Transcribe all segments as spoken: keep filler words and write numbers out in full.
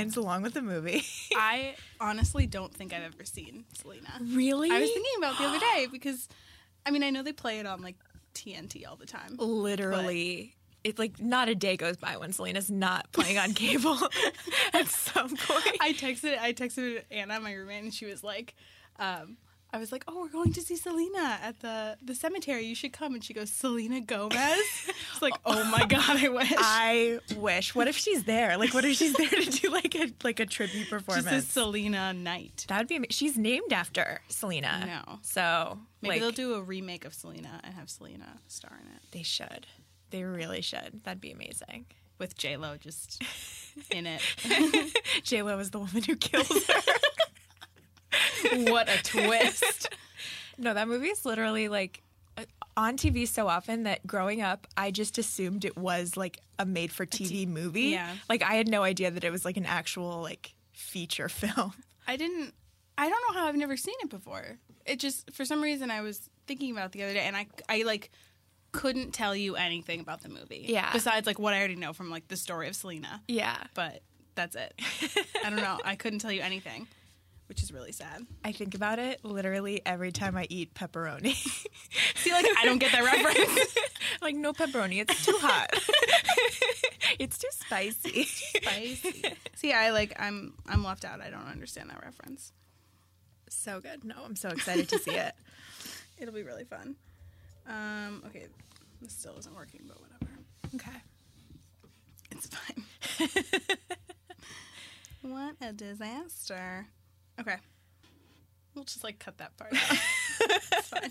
lines along with the movie. I honestly don't think I've ever seen Selena. Really? I was thinking about it the other day because, I mean, I know they play it on, like, T N T all the time. Literally. It's like not a day goes by when Selena's not playing on cable at some point. I texted I texted Anna, my roommate, and she was like, um, I was like, oh, we're going to see Selena at the, the cemetery. You should come. And she goes, Selena Gomez? It's like, oh my God, I wish. I wish. What if she's there? Like, what if she's there to do like a like a tribute performance? Just a Selena night. That would be amazing. She's named after Selena. No. So maybe like, they'll do a remake of Selena and have Selena star in it. They should. They really should. That'd be amazing. With J-Lo just in it. J-Lo is the woman who kills her. What a twist. No, that movie is literally like on T V so often that growing up, I just assumed it was like a made-for-T V t- movie. Yeah. Like I had no idea that it was like an actual like feature film. I didn't, I don't know how I've never seen it before. It just, for some reason, I was thinking about it the other day and I, I like couldn't tell you anything about the movie. Yeah. Besides like what I already know from like the story of Selena. Yeah. But that's it. I don't know. I couldn't tell you anything. Which is really sad. I think about it literally every time I eat pepperoni. See, like, I don't get that reference. Like, no pepperoni. It's too hot. It's too spicy. Spicy. See, I, like, I'm I'm left out. I don't understand that reference. So good. No, I'm so excited to see it. It'll be really fun. Um, okay, this still isn't working, but whatever. Okay. It's fine. What a disaster. Okay. We'll just, like, cut that part out. It's fine.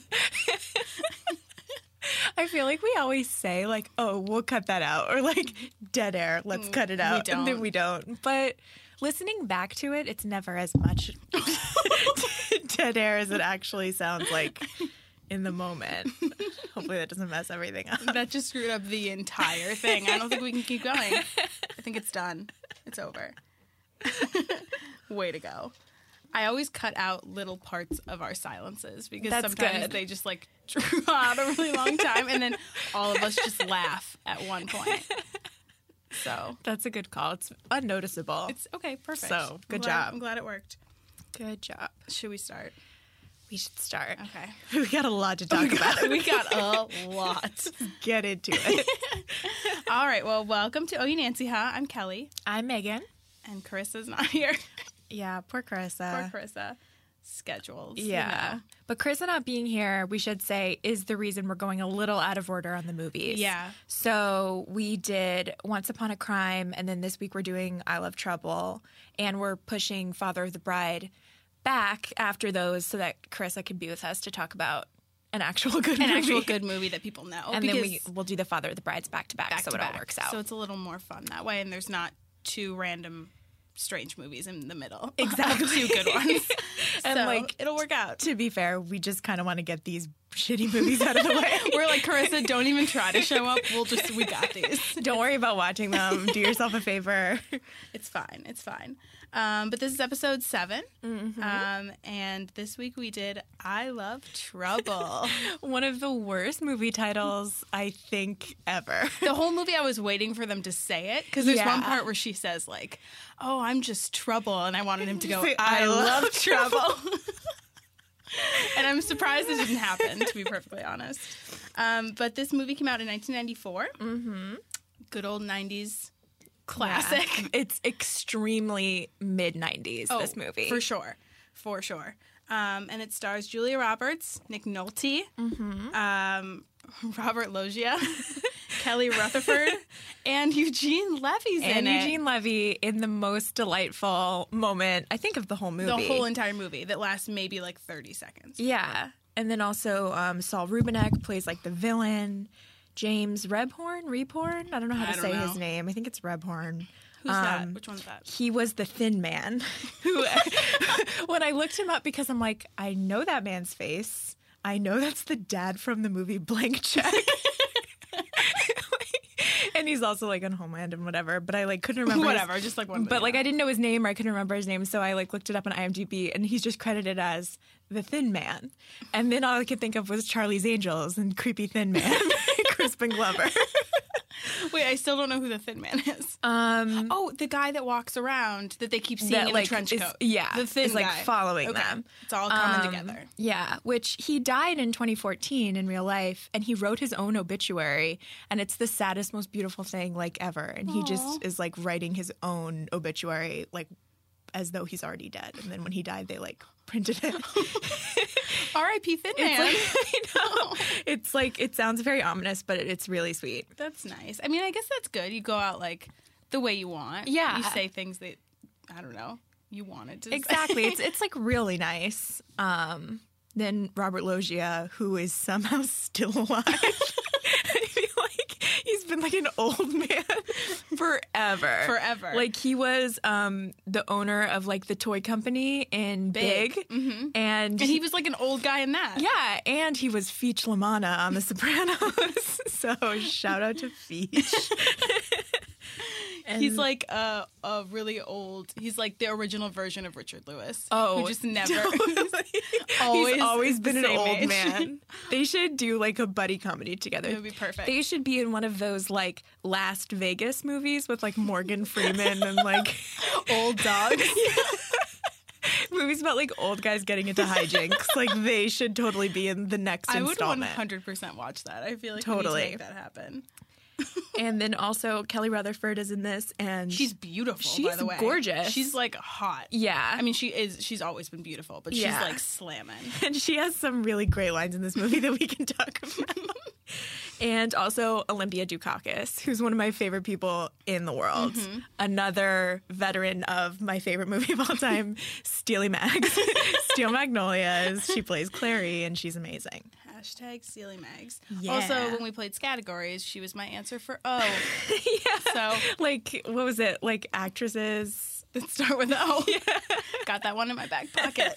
I feel like we always say, like, oh, we'll cut that out. Or, like, dead air, let's cut it out. We don't. And then we don't. But listening back to it, it's never as much dead air as it actually sounds like in the moment. Hopefully that doesn't mess everything up. That just screwed up the entire thing. I don't think we can keep going. I think it's done. It's over. Way to go. I always cut out little parts of our silences because That's sometimes good. they just like draw out a really long time and then all of us just laugh at one point. So That's a good call. It's unnoticeable. it's okay, perfect. So, good I'm glad- job. I'm glad it worked. Good job. Should we start? We should start. Okay. We got a lot to talk about. We got a lot. Get into it. All right. Well, welcome to Oh You Nancy Ha. I'm Kelly. I'm Megan. And Carissa's not here. Yeah, poor Carissa. Poor Carissa. Schedules. Yeah. You know. But Carissa not being here, we should say, is the reason we're going a little out of order on the movies. Yeah. So we did Once Upon a Crime, and then this week we're doing I Love Trouble, and we're pushing Father of the Bride back after those so that Carissa can be with us to talk about an actual good An movie. actual good movie that people know. And then we, because we'll do the Father of the Brides back to back, back so to it back. all works out. So it's a little more fun that way, and there's not two random strange movies in the middle. Exactly. Two good ones. And, So, like, it'll work out. to be fair, we just kind of want to get these shitty movies out of the way. We're like, Carissa, don't even try to show up. We'll just, we got these. Don't worry about watching them. Do yourself a favor. It's fine. It's fine. Um, but this is episode seven. Mm-hmm. Um, and this week we did I Love Trouble. One of the worst movie titles, I think, ever. The whole movie, I was waiting for them to say it because there's Yeah. one part where she says, like, oh, I'm just trouble. And I wanted him to go, Say, I, "I love, love trouble. And I'm surprised it didn't happen, to be perfectly honest. Um, but this movie came out in nineteen ninety-four. Mm-hmm. Good old nineties classic. Yeah. It's extremely mid-nineties, Oh, this movie. For sure. For sure. Um, and it stars Julia Roberts, Nick Nolte, Mm-hmm. um, Robert Loggia, Kelly Rutherford, and Eugene Levy's And in it. Eugene Levy in the most delightful moment, I think, of the whole movie. The whole entire movie that lasts maybe like thirty seconds. Yeah. And then also um, Saul Rubinek plays like the villain. James Rebhorn? Reborn? I don't know how I to don't say know. his name. I think it's Rebhorn. Who's that? Um, Which one's that? He was the thin man who, when I looked him up, because I'm like, I know that man's face. I know that's the dad from the movie Blank Check. And he's also like on Homeland and whatever, but I like couldn't remember. Whatever, his, just like one. But like I didn't know his name or I couldn't remember his name, so I like looked it up on IMDb, and he's just credited as the Thin Man. And then all I could think of was Charlie's Angels and Creepy Thin Man, Crispin Glover. Wait, I still don't know who the Thin Man is. Um, Oh, the guy that walks around that they keep seeing that, in like, the trench is- coat. yeah, the thin is, like, guy. following Okay. them. It's all coming Um, together. Yeah, which he died in twenty fourteen in real life, and he wrote his own obituary, and it's the saddest, most beautiful thing like ever. And he Aw. just is like writing his own obituary, like as though he's already dead. And then when he died, they like printed it. R I P Thin It's Man. like, I know. It's like it sounds very ominous, but it's really sweet. That's nice. I mean, I guess that's good. You go out like the way you want. Yeah. You say things that, I don't know, you wanted to say. Exactly. it's it's like really nice. Um, then Robert Loggia, who is somehow still alive. I feel like he's been like an old man forever. Forever. Like he was um, the owner of like the toy company in Big. Big. Mm-hmm. And, And he was like an old guy in that. yeah, and he was Feech LaManna on The Sopranos. So shout out to Feech. And- He's like a, a really old, he's like the original version of Richard Lewis. Oh, who just never, totally. always, He's always the been an same old age. man. They should do like a buddy comedy together. It would be perfect. They should be in one of those like Last Vegas movies with like Morgan Freeman and like Old dogs. movies about like old guys getting into hijinks. Like they should totally be in the next I would one installment. hundred percent watch that. I feel like Totally. we need to make that happen. And then also Kelly Rutherford is in this, and She's beautiful, by She's the way. gorgeous. She's like hot. yeah, I mean, she is, she's always been beautiful, but she's Yeah. like slamming. and she has some really great lines in this movie that we can talk about. And also Olympia Dukakis, who's one of my favorite people in the world. Mm-hmm. Another veteran of my favorite movie of all time, Steely Mags. Steel Magnolias. She plays Clary, and she's amazing. Hashtag Steely Mags. Yeah. Also, when we played categories, she was my answer for O. Yeah. So Like, what was it? Like actresses. let's start with O. Got that one in my back pocket.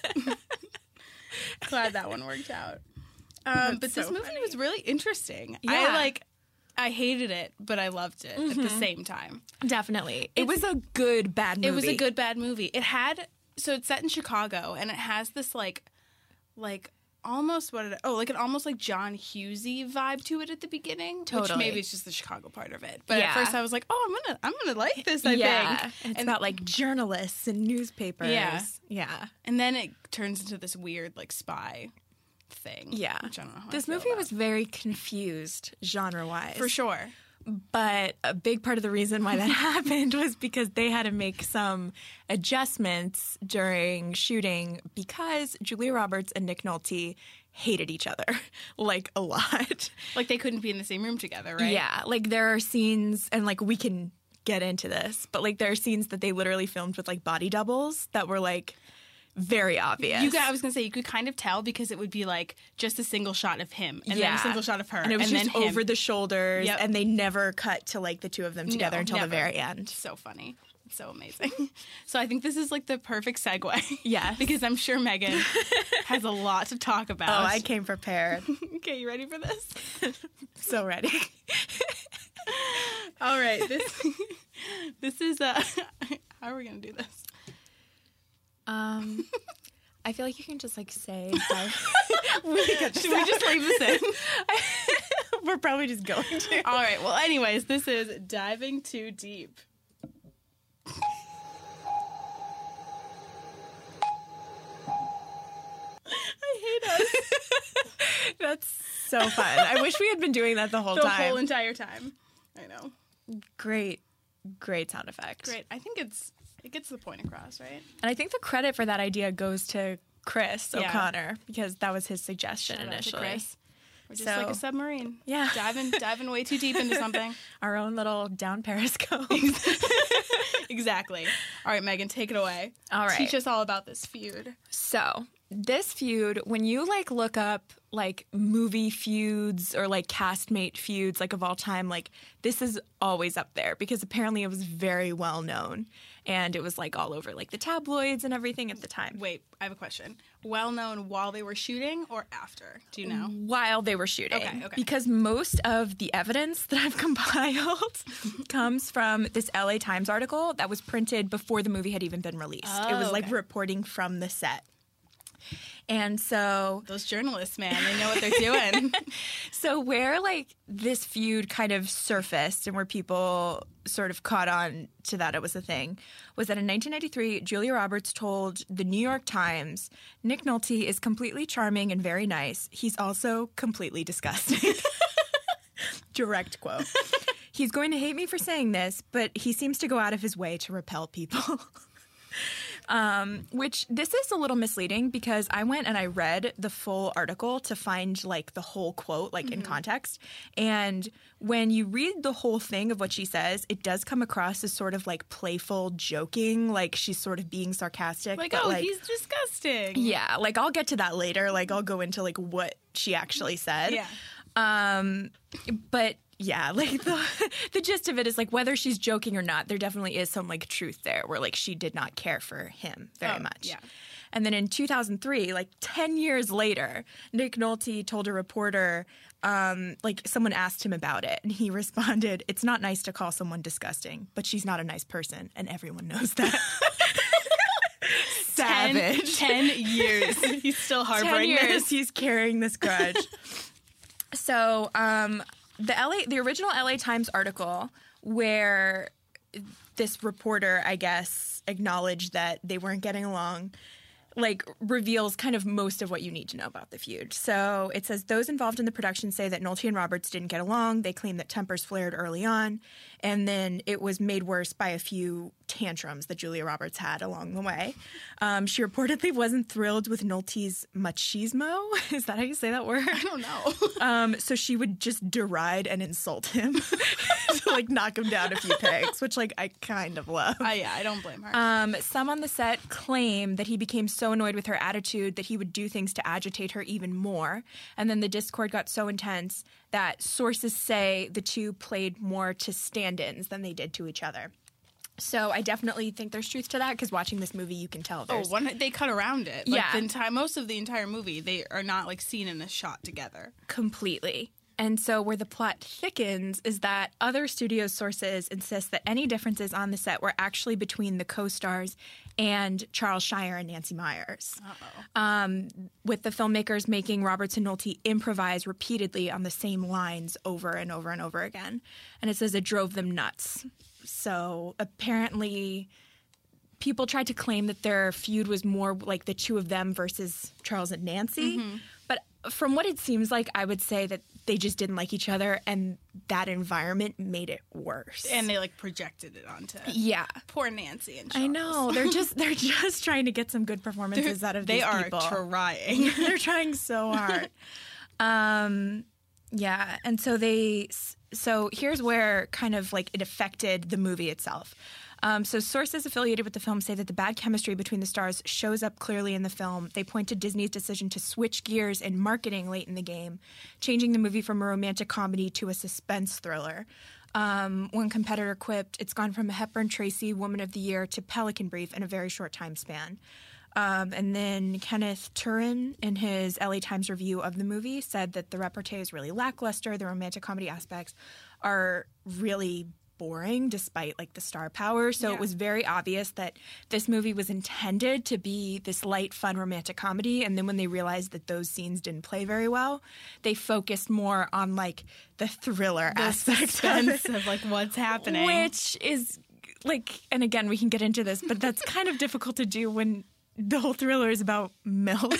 Glad that one worked out. Um, but That's this so movie funny. was really interesting. Yeah. I like, I hated it, but I loved it at the same time. Definitely. It was a good, bad movie. It was a good bad movie. It had, so it's set in Chicago, and it has this like, like almost what did it, oh like an almost like John Hughesy vibe to it at the beginning. Which Totally. maybe it's just the Chicago part of it. But Yeah. at first I was like, oh, I'm gonna I'm gonna like this. I yeah. think. And it's And- about like journalists and newspapers. Yeah. Yeah. And then it turns into this weird like spy thing. Yeah. Which I don't know how This I feel movie about. was very confused genre wise. for sure. But a big part of the reason why that happened was because they had to make some adjustments during shooting because Julia Roberts and Nick Nolte hated each other like a lot. Like they couldn't be in the same room together, right? Yeah, like there are scenes, and like we can get into this, but like there are scenes that they literally filmed with like body doubles that were like very obvious. You could, I was gonna say you could kind of tell because it would be like just a single shot of him and then Yeah. a single shot of her, and it was just then him. over the shoulders, Yep. and they never cut to like the two of them together No, until never. the very end. So funny. It's so amazing. So I think this is like the perfect segue. Yes. Because I'm sure Megan has a lot to talk about. Oh, I came prepared. Okay, you ready for this? So ready. All right. This this is uh how are we gonna do this? Um, I feel like you can just like say. Hi. Should we just leave this in? We're probably just going to. All right. Well, anyways, this is Diving Too Deep. I hate us. That's so fun. I wish we had been doing that the whole The time. whole entire time. I know. great, great sound effect. Great. I think it's it gets the point across, right? And I think the credit for that idea goes to Chris Yeah. O'Connor because that was his suggestion Shout out to initially. Chris. We're just So- like a submarine. Yeah. Diving diving way too deep into something. Our own little down periscope. Exactly. All right, Megan, take it away. All right. Teach us all about this feud. So this feud, when you like look up like movie feuds or like castmate feuds like of all time, like this is always up there because apparently it was very well known and it was like all over like the tabloids and everything at the time. Wait, I have a question. Well known while they were shooting or after? Do you know? While they were shooting. Okay, okay. Because most of the evidence that I've compiled comes from this L A Times article that was printed before the movie had even been released. Oh, it was like okay. reporting from the set. And so those journalists, man, they know what they're doing. So where like this feud kind of surfaced and where people sort of caught on to that it was a thing was that in nineteen ninety-three, Julia Roberts told the New York Times, Nick Nolte is completely charming and very nice. He's also completely disgusting. Direct quote. He's going to hate me for saying this, but he seems to go out of his way to repel people. Um, which this is a little misleading because I went and I read the full article to find like the whole quote, like mm-hmm. in context. And when you read the whole thing of what she says, it does come across as sort of like playful joking, like she's sort of being sarcastic. Like, but, oh, like, he's disgusting. Yeah, like I'll get to that later. Like I'll go into like what she actually said. Yeah. Um, but yeah, like the the gist of it is like whether she's joking or not, there definitely is some like truth there where like she did not care for him very oh, much. Yeah. And then in two thousand three, like ten years later, Nick Nolte told a reporter, um, like someone asked him about it, and he responded, "It's not nice to call someone disgusting, but she's not a nice person, and everyone knows that." Savage. Ten, ten years. He's still harboring ten years, this. He's carrying this grudge. So, um, the L A, the original L A Times article where this reporter, I guess, acknowledged that they weren't getting along, like reveals kind of most of what you need to know about the feud. So it says those involved in the production say that Nolte and Roberts didn't get along. They claim that tempers flared early on, and then it was made worse by a few tantrums that Julia Roberts had along the way. Um, she reportedly wasn't thrilled with Nolte's machismo. Is that how you say that word? I don't know. um, so she would just deride and insult him to like knock him down a few pegs, which like I kind of love. Uh, yeah, I don't blame her. Um, some on the set claim that he became so annoyed with her attitude that he would do things to agitate her even more. And then the discord got so intense that sources say the two played more to stand-ins than they did to each other. So I definitely think there's truth to that because watching this movie, you can tell there's... Oh, one, they cut around it. Like, yeah. The entire, most of the entire movie, they are not, like, seen in a shot together. Completely. And so where the plot thickens is that other studio sources insist that any differences on the set were actually between the co-stars and Charles Shire and Nancy Meyers. Uh-oh. Um, with the filmmakers making Roberts and Nolte improvise repeatedly on the same lines over and over and over again. And it says it drove them nuts. So apparently people tried to claim that their feud was more like the two of them versus Charles and Nancy. Mm-hmm. But from what it seems like, I would say that they just didn't like each other and that environment made it worse. And they like projected it onto yeah. poor Nancy and Charles. I know. They're just they're just trying to get some good performances they're, out of they these people. They are trying. They're trying so hard. um, yeah. And so they so here's where kind of like it affected the movie itself. Um, so sources affiliated with the film say that the bad chemistry between the stars shows up clearly in the film. They point to Disney's decision to switch gears in marketing late in the game, changing the movie from a romantic comedy to a suspense thriller. Um, one competitor quipped, "It's gone from a Hepburn Tracy Woman of the Year to Pelican Brief in a very short time span." Um, and then Kenneth Turin, in his L A Times review of the movie, said that the repartee is really lackluster. The romantic comedy aspects are really boring despite like the star power. So yeah. It was very obvious that this movie was intended to be this light, fun romantic comedy. And then when they realized that those scenes didn't play very well, they focused more on like the thriller the aspect of, it, of like what's happening. Which is like, and again, we can get into this, but that's kind of difficult to do when the whole thriller is about milk.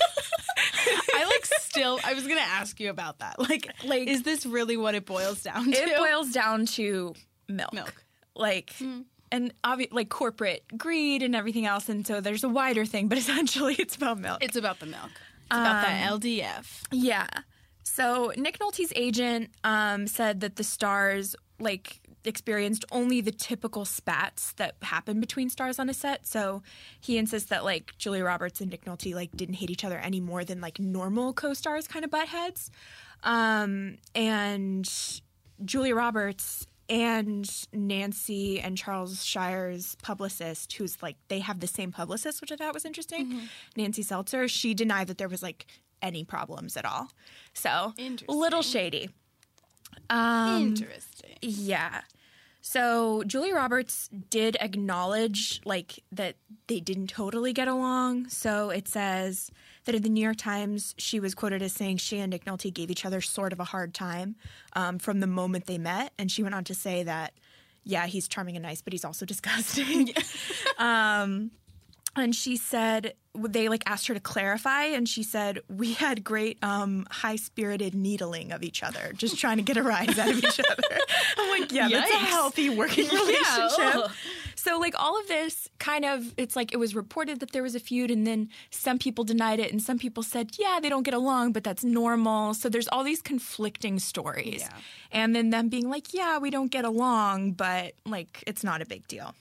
I like still, I was going to ask you about that. Like, like, is this really what it boils down to? It boils down to milk. Milk. Like, mm. and obvi- like corporate greed and everything else. And so there's a wider thing, but essentially it's about milk. It's about the milk. It's about um, the L D F. Yeah. So Nick Nolte's agent um, said that the stars, like, experienced only the typical spats that happen between stars on a set. So he insists that like Julia Roberts and Nick Nolte like didn't hate each other any more than like normal co-stars kind of butt heads. Um, and Julia Roberts and Nancy and Charles Shire's publicist, who's like, they have the same publicist, which I thought was interesting, mm-hmm. Nancy Seltzer, she denied that there was like any problems at all. So a little shady. Um, Interesting. Yeah. So Julia Roberts did acknowledge, like, that they didn't totally get along. So it says that in the New York Times, she was quoted as saying she and Nick Nolte gave each other sort of a hard time um, from the moment they met. And she went on to say that, yeah, he's charming and nice, but he's also disgusting. um, and she said, they like asked her to clarify, and she said, we had great um, high-spirited needling of each other, just trying to get a rise out of each other. I'm like, yeah, that's a Yikes. healthy working relationship. ugh. So, like, all of this kind of, it's like it was reported that there was a feud, and then some people denied it, and some people said, yeah, they don't get along, but that's normal. So there's all these conflicting stories. Yeah. And then them being like, yeah, we don't get along, but, like, it's not a big deal.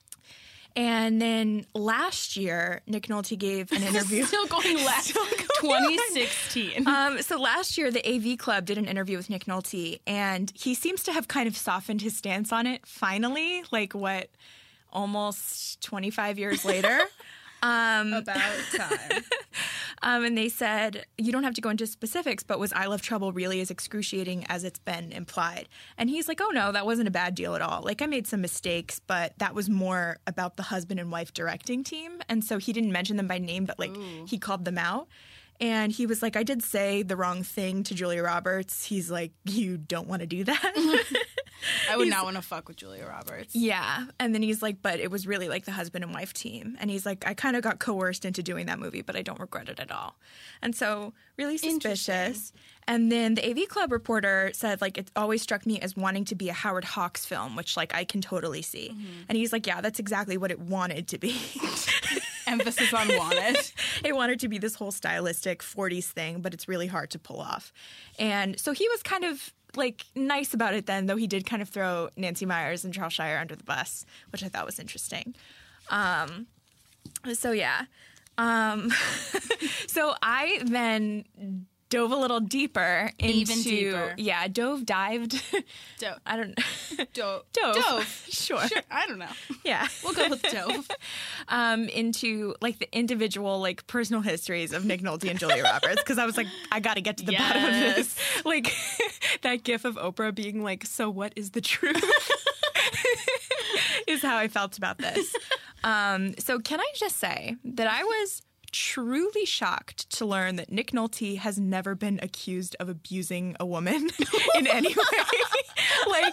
And then last year, Nick Nolte gave an interview. Still going last. Still going twenty sixteen. Um, so last year, the A V Club did an interview with Nick Nolte, and he seems to have kind of softened his stance on it finally, like what, almost twenty-five years later. Um, About time. um, and they said, you don't have to go into specifics, but was I Love Trouble really as excruciating as it's been implied? And he's like, oh, no, that wasn't a bad deal at all. Like, I made some mistakes, but that was more about the husband and wife directing team. And so he didn't mention them by name, but, like, Ooh. he called them out. And he was like, I did say the wrong thing to Julia Roberts. He's like, you don't want to do that? I would He's- not want to fuck with Julia Roberts. Yeah. And then he's like, but it was really like the husband and wife team. And he's like, I kind of got coerced into doing that movie, but I don't regret it at all. And so really suspicious. And then the A V Club reporter said, like, it always struck me as wanting to be a Howard Hawks film, which, like, I can totally see. Mm-hmm. And he's like, yeah, that's exactly what it wanted to be. Emphasis on wanted. It wanted to be this whole stylistic forties thing, but it's really hard to pull off. And so he was kind of like nice about it then, though he did kind of throw Nancy Meyers and Charles Shire under the bus, which I thought was interesting. Um, so yeah. Um, so I then dove a little deeper into, Even deeper. yeah, dove, dived. Dove. I don't Dove. Dove. Dove. Sure. Sure. I don't know. Yeah. We'll go with Dove. um, into like the individual like personal histories of Nick Nolte and Julia Roberts, because I was like, I got to get to the bottom of this. Like that gif of Oprah being like, so what is the truth? Is how I felt about this. Um, so can I just say that I was truly shocked to learn that Nick Nolte has never been accused of abusing a woman in any way. Like,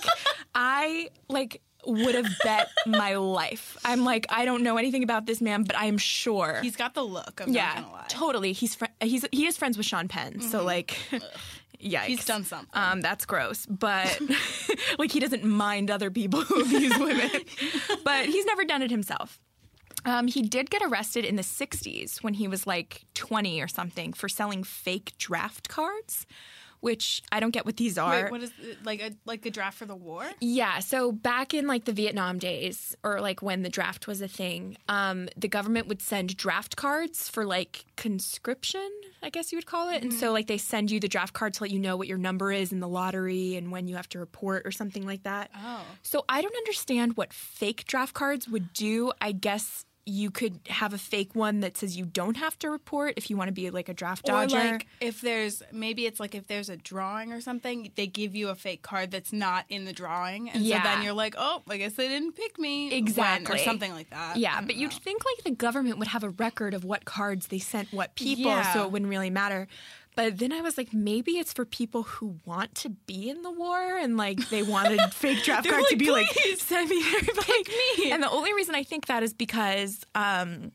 I, like, would have bet my life. I'm like, I don't know anything about this man, but I'm sure. He's got the look. I'm yeah, not gonna lie. totally. He's fr- he's he is friends with Sean Penn, mm-hmm. so like, yikes. He's done something. Um, that's gross, but like he doesn't mind other people who abuse women, but he's never done it himself. Um, he did get arrested in the sixties when he was like twenty or something for selling fake draft cards, which I don't get what these are. Wait, what is it, like a like a draft for the war? Yeah, so back in like the Vietnam days, or like when the draft was a thing, um, the government would send draft cards for like conscription, I guess you would call it. Mm-hmm. And so like they send you the draft card to let you know what your number is in the lottery and when you have to report or something like that. Oh. So I don't understand what fake draft cards would do. I guess you could have a fake one that says you don't have to report if you want to be like a draft dodger. Or like if there's, maybe it's like if there's a drawing or something, they give you a fake card that's not in the drawing. And Yeah. so then you're like, oh, I guess they didn't pick me. when, Exactly. or something like that. Yeah, I don't but you'd know. think like the government would have a record of what cards they sent what people, Yeah. so it wouldn't really matter. But then I was like, maybe it's for people who want to be in the war and like they wanted fake draft They're cards to like, be like, "Please, send me everybody. pick me." And the only reason I think that is because um,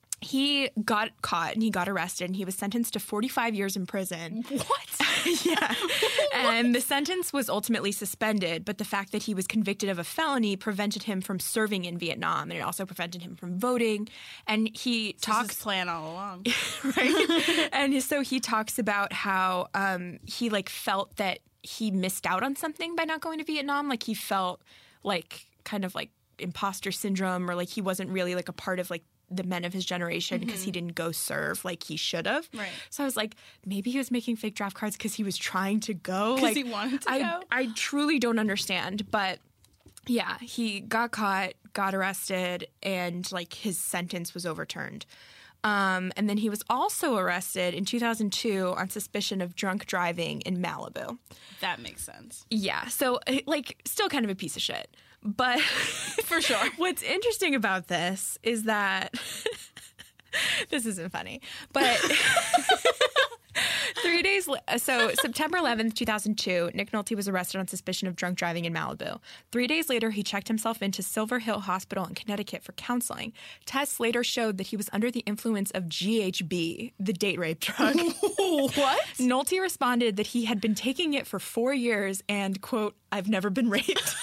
he got caught and he got arrested and he was sentenced to forty-five years in prison. What? Yeah. And the sentence was ultimately suspended, but the fact that he was convicted of a felony prevented him from serving in Vietnam, and it also prevented him from voting. And he This talks is plan all along. right? And so he talks about how um, he like felt that he missed out on something by not going to Vietnam. Like he felt like kind of like imposter syndrome, or like he wasn't really like a part of like the men of his generation because he didn't go serve like he should have. Right. So I was like, maybe he was making fake draft cards because he was trying to go. 'Cause Like he wanted to I, go? I truly don't understand, but yeah, he got caught, got arrested, and like his sentence was overturned. Um, and then he was also arrested in two thousand two on suspicion of drunk driving in Malibu. That makes sense. Yeah, so like still kind of a piece of shit. But For sure. what's interesting about this is that this isn't funny, but three days la- so September eleventh, two thousand two, Nick Nolte was arrested on suspicion of drunk driving in Malibu. Three days later, he checked himself into Silver Hill Hospital in Connecticut for counseling. Tests later showed that he was under the influence of G H B, the date rape drug. What? Nolte responded that he had been taking it for four years and, quote, I've never been raped.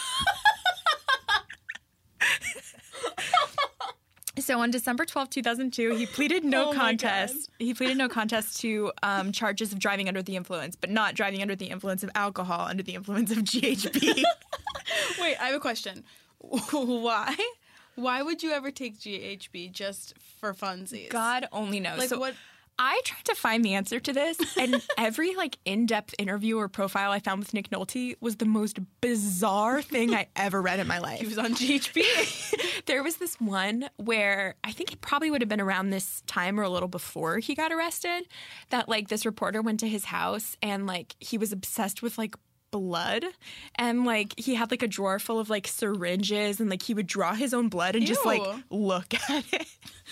So on December twelfth, two thousand two, he pleaded no Oh my contest. He pleaded no contest to um, charges of driving under the influence, but not driving under the influence of alcohol, under the influence of G H B. Wait, I have a question. Why? Why would you ever take G H B just for funsies? God only knows. Like So what? I tried to find the answer to this, and every like in-depth interview or profile I found with Nick Nolte was the most bizarre thing I ever read in my life. He was on G H B. There was this one where I think it probably would have been around this time or a little before he got arrested, that like this reporter went to his house and like he was obsessed with like blood, and like he had like a drawer full of like syringes, and like he would draw his own blood and just like Ew. look at it.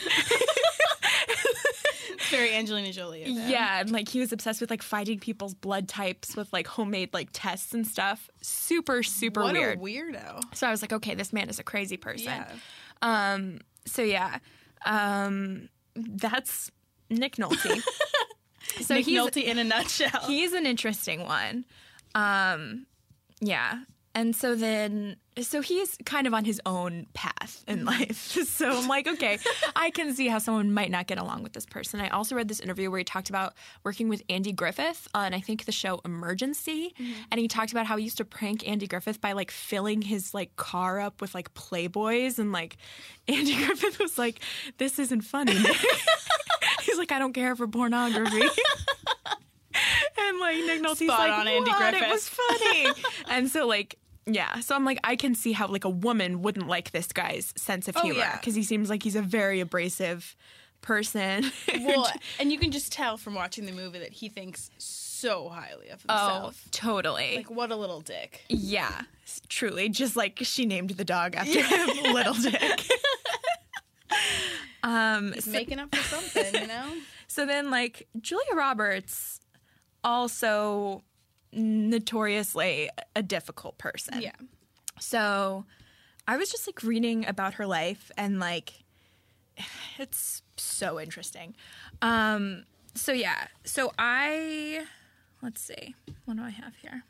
It's very Angelina Jolie. of him. Yeah, and like he was obsessed with like finding people's blood types with like homemade like tests and stuff. Super, super What weird. a weirdo. So I was like, okay, this man is a crazy person. Yeah. Um. So yeah, um, that's Nick Nolte. So Nick he's Nolte in a nutshell. he's an interesting one. Um, yeah. And so then, so he's kind of on his own path in life. So I'm like, okay, I can see how someone might not get along with this person. I also read this interview where he talked about working with Andy Griffith on, I think, the show Emergency. Mm-hmm. And he talked about how he used to prank Andy Griffith by like filling his like car up with like Playboys. And like Andy Griffith was like, this isn't funny. He's like, I don't care for pornography. And like Nick Nolte's Spot like, on, Andy what? Griffith. It was funny. And so like, yeah. So I'm like, I can see how like a woman wouldn't like this guy's sense of Oh, humor yeah. because he seems like he's a very abrasive person. Well, and you can just tell from watching the movie that he thinks so highly of oh, himself. totally. Like, what a little dick. Yeah, truly. Just like she named the dog after him, Little Dick. um, He's so, making up for something, you know? so then like Julia Roberts, also notoriously a difficult person. Yeah. So I was just like reading about her life and like it's so interesting. Um so yeah. So I let's see. What do I have here?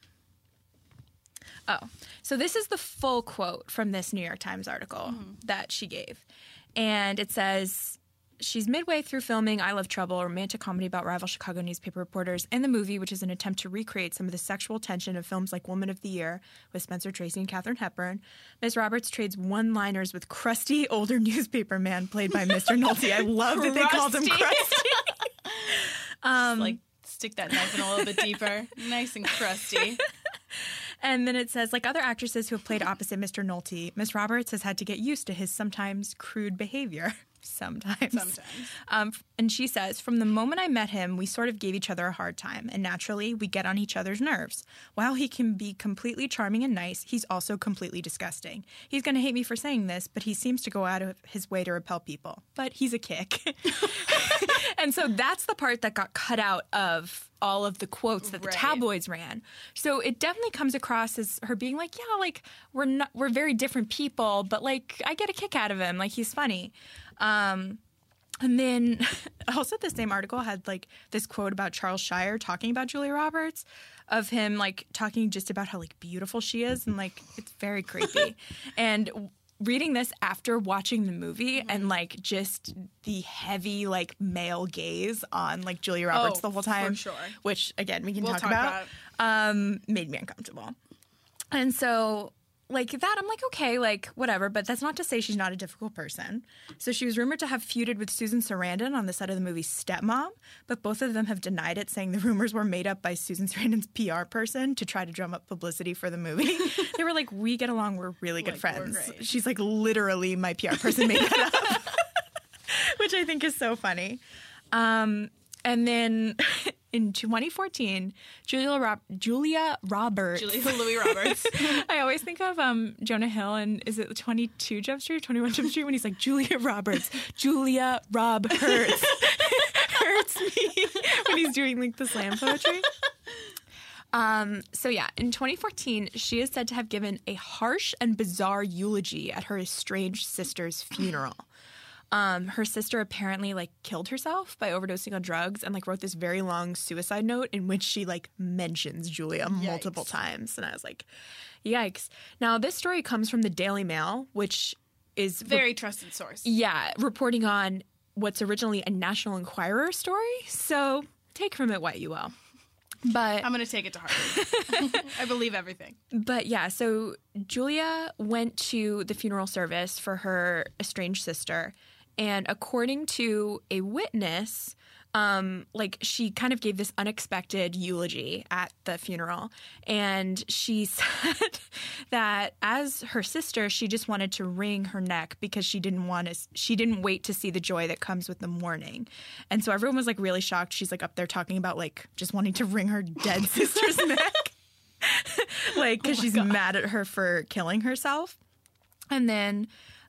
Oh. So this is the full quote from this New York Times article mm-hmm. that she gave. And it says, she's midway through filming I Love Trouble, a romantic comedy about rival Chicago newspaper reporters, in the movie, which is an attempt to recreate some of the sexual tension of films like Woman of the Year with Spencer Tracy and Katharine Hepburn. Miz Roberts trades one-liners with crusty older newspaper man played by Mister Nolte. I love that they called him crusty. um, Just, like, stick that knife in a little bit deeper. Nice and crusty. And then it says, like other actresses who have played opposite Mister Nolte, Miz Roberts has had to get used to his sometimes crude behavior. Sometimes. Sometimes. Um, and she says, from the moment I met him, we sort of gave each other a hard time. And naturally, we get on each other's nerves. While he can be completely charming and nice, he's also completely disgusting. He's going to hate me for saying this, but he seems to go out of his way to repel people. But he's a kick. And so that's the part that got cut out of all of the quotes that the right. tabloids ran. So it definitely comes across as her being like, yeah, like we're not, we're very different people, but like I get a kick out of him. Like he's funny. Um, and then also the same article had like this quote about Charles Shire talking about Julia Roberts, of him like talking just about how like beautiful she is, and like it's very creepy. And reading this after watching the movie mm-hmm. and like just the heavy like male gaze on like Julia Roberts oh, the whole time, for sure. which again we can we'll talk, talk about, about. Um, made me uncomfortable. And so like that, I'm like, okay, like whatever, but that's not to say she's not a difficult person. So she was rumored to have feuded with Susan Sarandon on the set of the movie Stepmom, but both of them have denied it, saying the rumors were made up by Susan Sarandon's P R person to try to drum up publicity for the movie. They were like, we get along, we're really good like, friends. great. She's like, literally my P R person made that up, which I think is so funny. Um, and then in twenty fourteen, Julia Rob- Julia Roberts. Julia Louis Roberts. I always think of um, Jonah Hill and is it twenty-two Jump Street, twenty-one Jump Street when he's like Julia Roberts, Julia Rob hurts, hurts me when he's doing like the slam poetry. Um, so yeah, in twenty fourteen, she is said to have given a harsh and bizarre eulogy at her estranged sister's funeral. Um, her sister apparently like killed herself by overdosing on drugs and like wrote this very long suicide note in which she like mentions Julia Yikes. multiple times. And I was like, yikes. Now this story comes from the Daily Mail, which is Very re- trusted source. Yeah, reporting on what's originally a National Enquirer story. So take from it what you will. But I'm going to take it to heart. I believe everything. But yeah, so Julia went to the funeral service for her estranged sister. And according to a witness, um, like she kind of gave this unexpected eulogy at the funeral. And she said that as her sister, she just wanted to wring her neck because she didn't want to, she didn't wait to see the joy that comes with the mourning. And so everyone was like really shocked. She's like up there talking about like just wanting to wring her dead sister's neck. Like, because oh she's God. mad at her for killing herself. And then,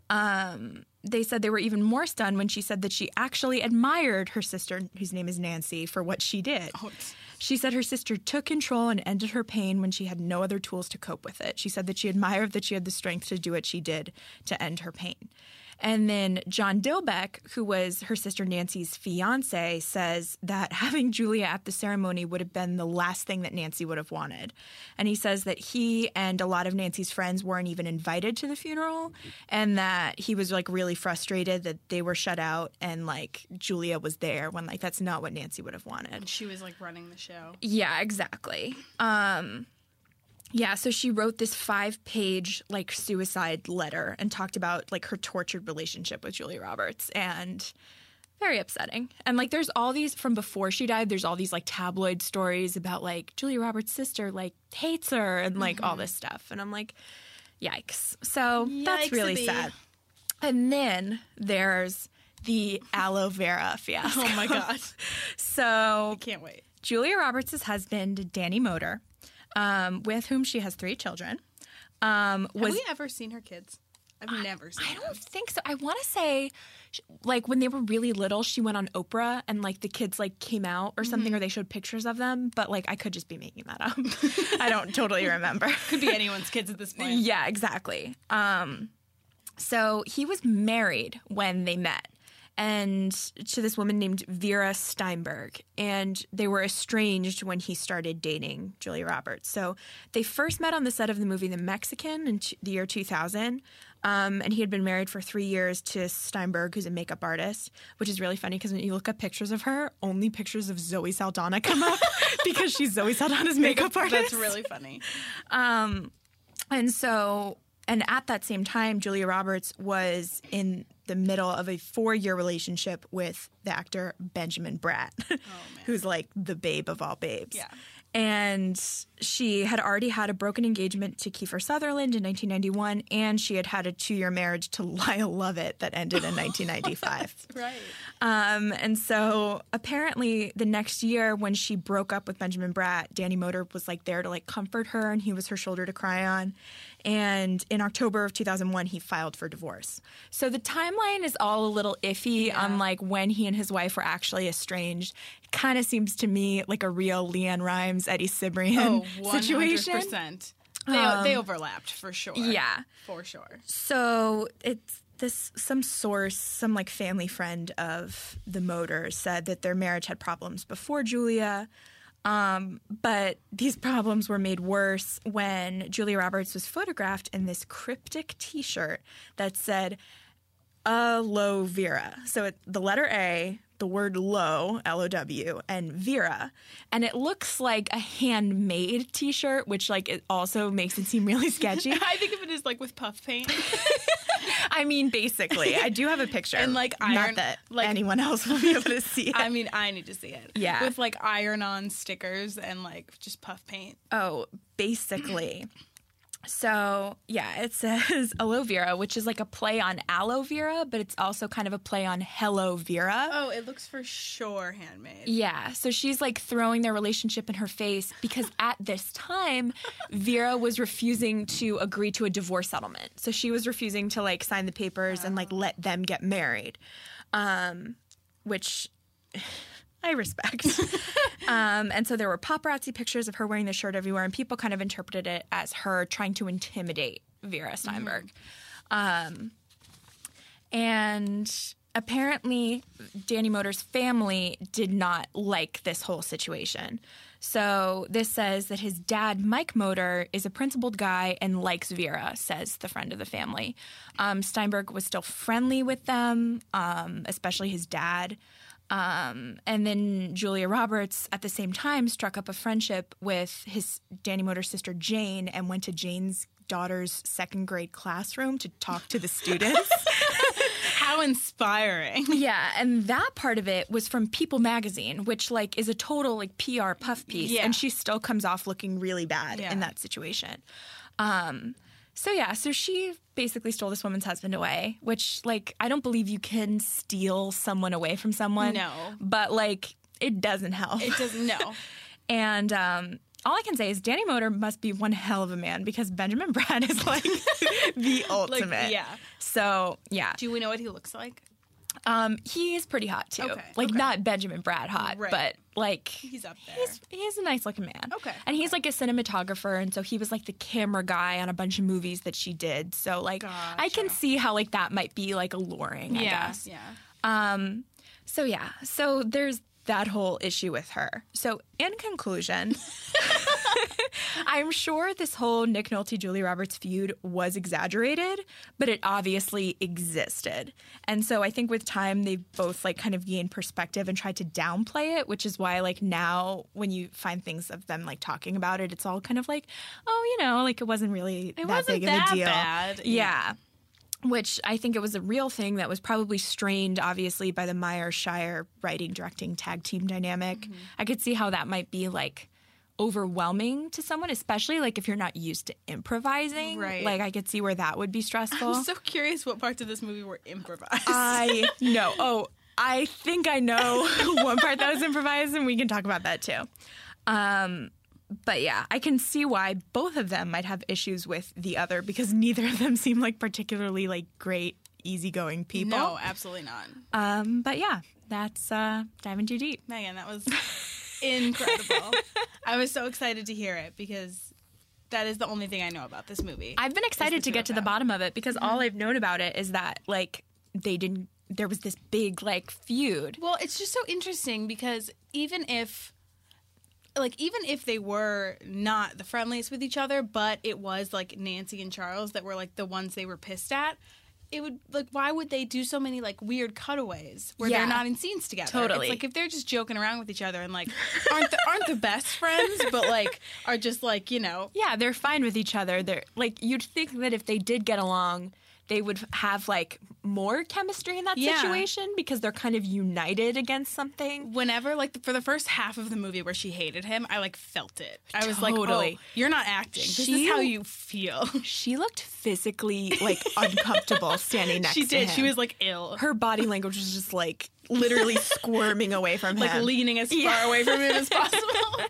um, they said they were even more stunned when she said that she actually admired her sister, whose name is Nancy, for what she did. Oh. She said her sister took control and ended her pain when she had no other tools to cope with it. She said that she admired that she had the strength to do what she did to end her pain. And then John Dilbeck, who was her sister Nancy's fiance, says that having Julia at the ceremony would have been the last thing that Nancy would have wanted. And he says that he and a lot of Nancy's friends weren't even invited to the funeral and that he was like really frustrated that they were shut out and like Julia was there when like that's not what Nancy would have wanted. And she was like running the show. Yeah, exactly. Um Yeah, so she wrote this five-page, like, suicide letter and talked about, like, her tortured relationship with Julia Roberts, and very upsetting. And, like, there's all these, from before she died, there's all these, like, tabloid stories about, like, Julia Roberts' sister, like, hates her and, like, mm-hmm. all this stuff. And I'm like, yikes. So Yikes that's really sad. And then there's the aloe vera fiasco. Oh, my God. So I can't wait. Julia Roberts' husband, Danny Moder, Um, with whom she has three children. Um, was, Have we ever seen her kids? I've I, never seen I them. don't think so. I want to say, like, when they were really little, she went on Oprah and, like, the kids, like, came out or something, mm-hmm. or they showed pictures of them. But, like, I could just be making that up. I don't totally remember. Could be anyone's kids at this point. Yeah, exactly. Um, so he was married when they met. And to this woman named Vera Steinberg. And they were estranged when he started dating Julia Roberts. So they first met on the set of the movie The Mexican in t- the year two thousand. Um, and he had been married for three years to Steinberg, who's a makeup artist, which is really funny because when you look up pictures of her, only pictures of Zoe Saldana come up because she's Zoe Saldana's makeup artist. That's really funny. Um, and so... And at that same time, Julia Roberts was in the middle of a four-year relationship with the actor Benjamin Bratt, oh, who's like the babe of all babes. Yeah. And she had already had a broken engagement to Kiefer Sutherland in nineteen ninety-one, and she had had a two-year marriage to Lyle Lovett that ended in nineteen ninety-five. That's right. Um, and so apparently the next year when she broke up with Benjamin Bratt, Danny Moder was like there to like comfort her, and he was her shoulder to cry on. And in October of two thousand one, he filed for divorce. So the timeline is all a little iffy yeah. on like when he and his wife were actually estranged. It kind of seems to me like a real Leanne Rimes, Eddie Cibrian oh, situation. one hundred percent. They, Um, they overlapped for sure. Yeah. For sure. So it's this, some source, some like family friend of the Moders said that their marriage had problems before Julia. Um, but these problems were made worse when Julia Roberts was photographed in this cryptic T-shirt that said Aloe Vera. So it, the letter A, the word low, L O W, and Vera. And it looks like a handmade T-shirt, which like it also makes it seem really sketchy. I think of it as like with puff paint. I mean, basically, I do have a picture. And like iron, not that like, anyone else will be able to see it. I mean, I need to see it. Yeah. With like iron-on stickers and like just puff paint. Oh, basically. So, yeah, it says aloe vera, which is like a play on aloe vera, but it's also kind of a play on hello Vera. Oh, it looks for sure handmade. Yeah, so she's like throwing their relationship in her face because at this time, Vera was refusing to agree to a divorce settlement. So she was refusing to like sign the papers oh. and like let them get married, um, which I respect. um, and so there were paparazzi pictures of her wearing the shirt everywhere, and people kind of interpreted it as her trying to intimidate Vera Steinberg. Mm-hmm. Um, and apparently, Danny Moder's family did not like this whole situation. So this says that his dad, Mike Moder, is a principled guy and likes Vera, says the friend of the family. Um, Steinberg was still friendly with them, um, especially his dad. Um, and then Julia Roberts, at the same time, struck up a friendship with his Danny Moder's sister Jane and went to Jane's daughter's second grade classroom to talk to the students. How inspiring. Yeah, and that part of it was from People magazine, which like is a total like P R puff piece, yeah. and she still comes off looking really bad yeah. in that situation. Um, so yeah, so she basically stole this woman's husband away, which like I don't believe you can steal someone away from someone. No, but like it doesn't help. It doesn't. No, and um, all I can say is Danny Moder must be one hell of a man because Benjamin Bratt is like the ultimate. Like, yeah. So yeah. Do we know what he looks like? Um, he is pretty hot too. Okay, like okay. not Benjamin Bratt hot, right. but like he's up there. He's he's a nice looking man. Okay, and he's okay. like a cinematographer, and so he was like the camera guy on a bunch of movies that she did. So like gotcha. I can see how like that might be like alluring. I yeah, guess. Yeah. Um. So yeah. So there's that whole issue with her. So in conclusion, I'm sure this whole Nick Nolte, Julia Roberts feud was exaggerated, but it obviously existed. And so I think with time, they've both like kind of gained perspective and tried to downplay it, which is why like now when you find things of them like talking about it, it's all kind of like, oh, you know, like it wasn't really it that wasn't big that of a deal. Bad. Yeah. yeah. Which I think it was a real thing that was probably strained, obviously, by the Meyer-Shire writing, directing tag team dynamic. Mm-hmm. I could see how that might be, like, overwhelming to someone, especially, like, if you're not used to improvising. Right. Like, I could see where that would be stressful. I'm so curious what parts of this movie were improvised. I know. Oh, I think I know one part that was improvised, and we can talk about that, too. Um... But yeah, I can see why both of them might have issues with the other because neither of them seem like particularly like great, easygoing people. No, absolutely not. Um, but yeah, that's uh, diving too deep. Megan, that was incredible. I was so excited to hear it because that is the only thing I know about this movie. I've been excited to get to the bottom of it because mm-hmm. all I've known about it is that like they didn't. There was this big like feud. Well, it's just so interesting because even if. Like, even if they were not the friendliest with each other, but it was, like, Nancy and Charles that were, like, the ones they were pissed at, it would, like, why would they do so many, like, weird cutaways where yeah. they're not in scenes together? Totally. It's like, if they're just joking around with each other and, like, aren't the, aren't the best friends, but, like, are just, like, you know. Yeah, they're fine with each other. They're, like, you'd think that if they did get along, they would have, like, more chemistry in that yeah. situation because they're kind of united against something. Whenever, like, for the first half of the movie where she hated him, I, like, felt it. I was totally. like, oh, you're not acting. This she, is how you feel. She looked physically, like, uncomfortable standing next she to did. him. She was, like, ill. Her body language was just, like, literally squirming away from him. Like, leaning as yeah. far away from him as possible.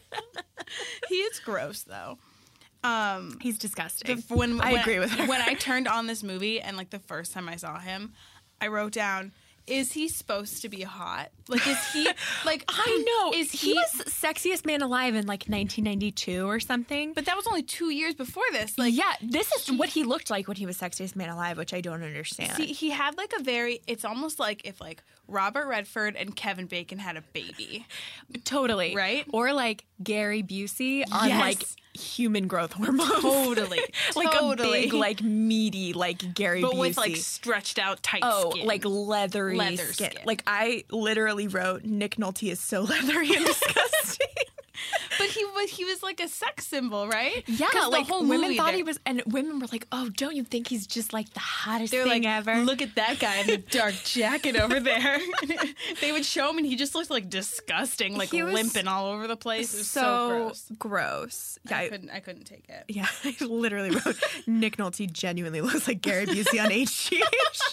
He is gross, though. Um, He's disgusting. The, when, I when, agree with her. When I turned on this movie and, like, the first time I saw him, I wrote down, is he supposed to be hot? Like, is he, like... I know. Is he, he was Sexiest Man Alive in, like, nineteen ninety-two or something. But that was only two years before this. Like, yeah, this is what he looked like when he was Sexiest Man Alive, which I don't understand. See, he had, like, a very... It's almost like if, like, Robert Redford and Kevin Bacon had a baby. Totally. Right? Or, like, Gary Busey on, yes. like... human growth hormones. Totally. Like totally. a big, like, meaty, like, Gary but Busey. But with, like, stretched out tight oh, skin. like, leathery Leather skin. skin. Like, I literally wrote, Nick Nolte is so leathery and disgusting. But he was he was like a sex symbol, right? Yeah, 'Cause the like whole women movie, thought they're- he was, and women were like, "Oh, don't you think he's just like the hottest They're thing like, ever?" look at that guy in the dark jacket over there. They would show him, and he just looked like disgusting, like He was limping all over the place. It was so, so gross. gross. Yeah, I I- couldn't, I couldn't take it. yeah. I literally wrote Nick Nolte genuinely looks like Gary Busey on H G H.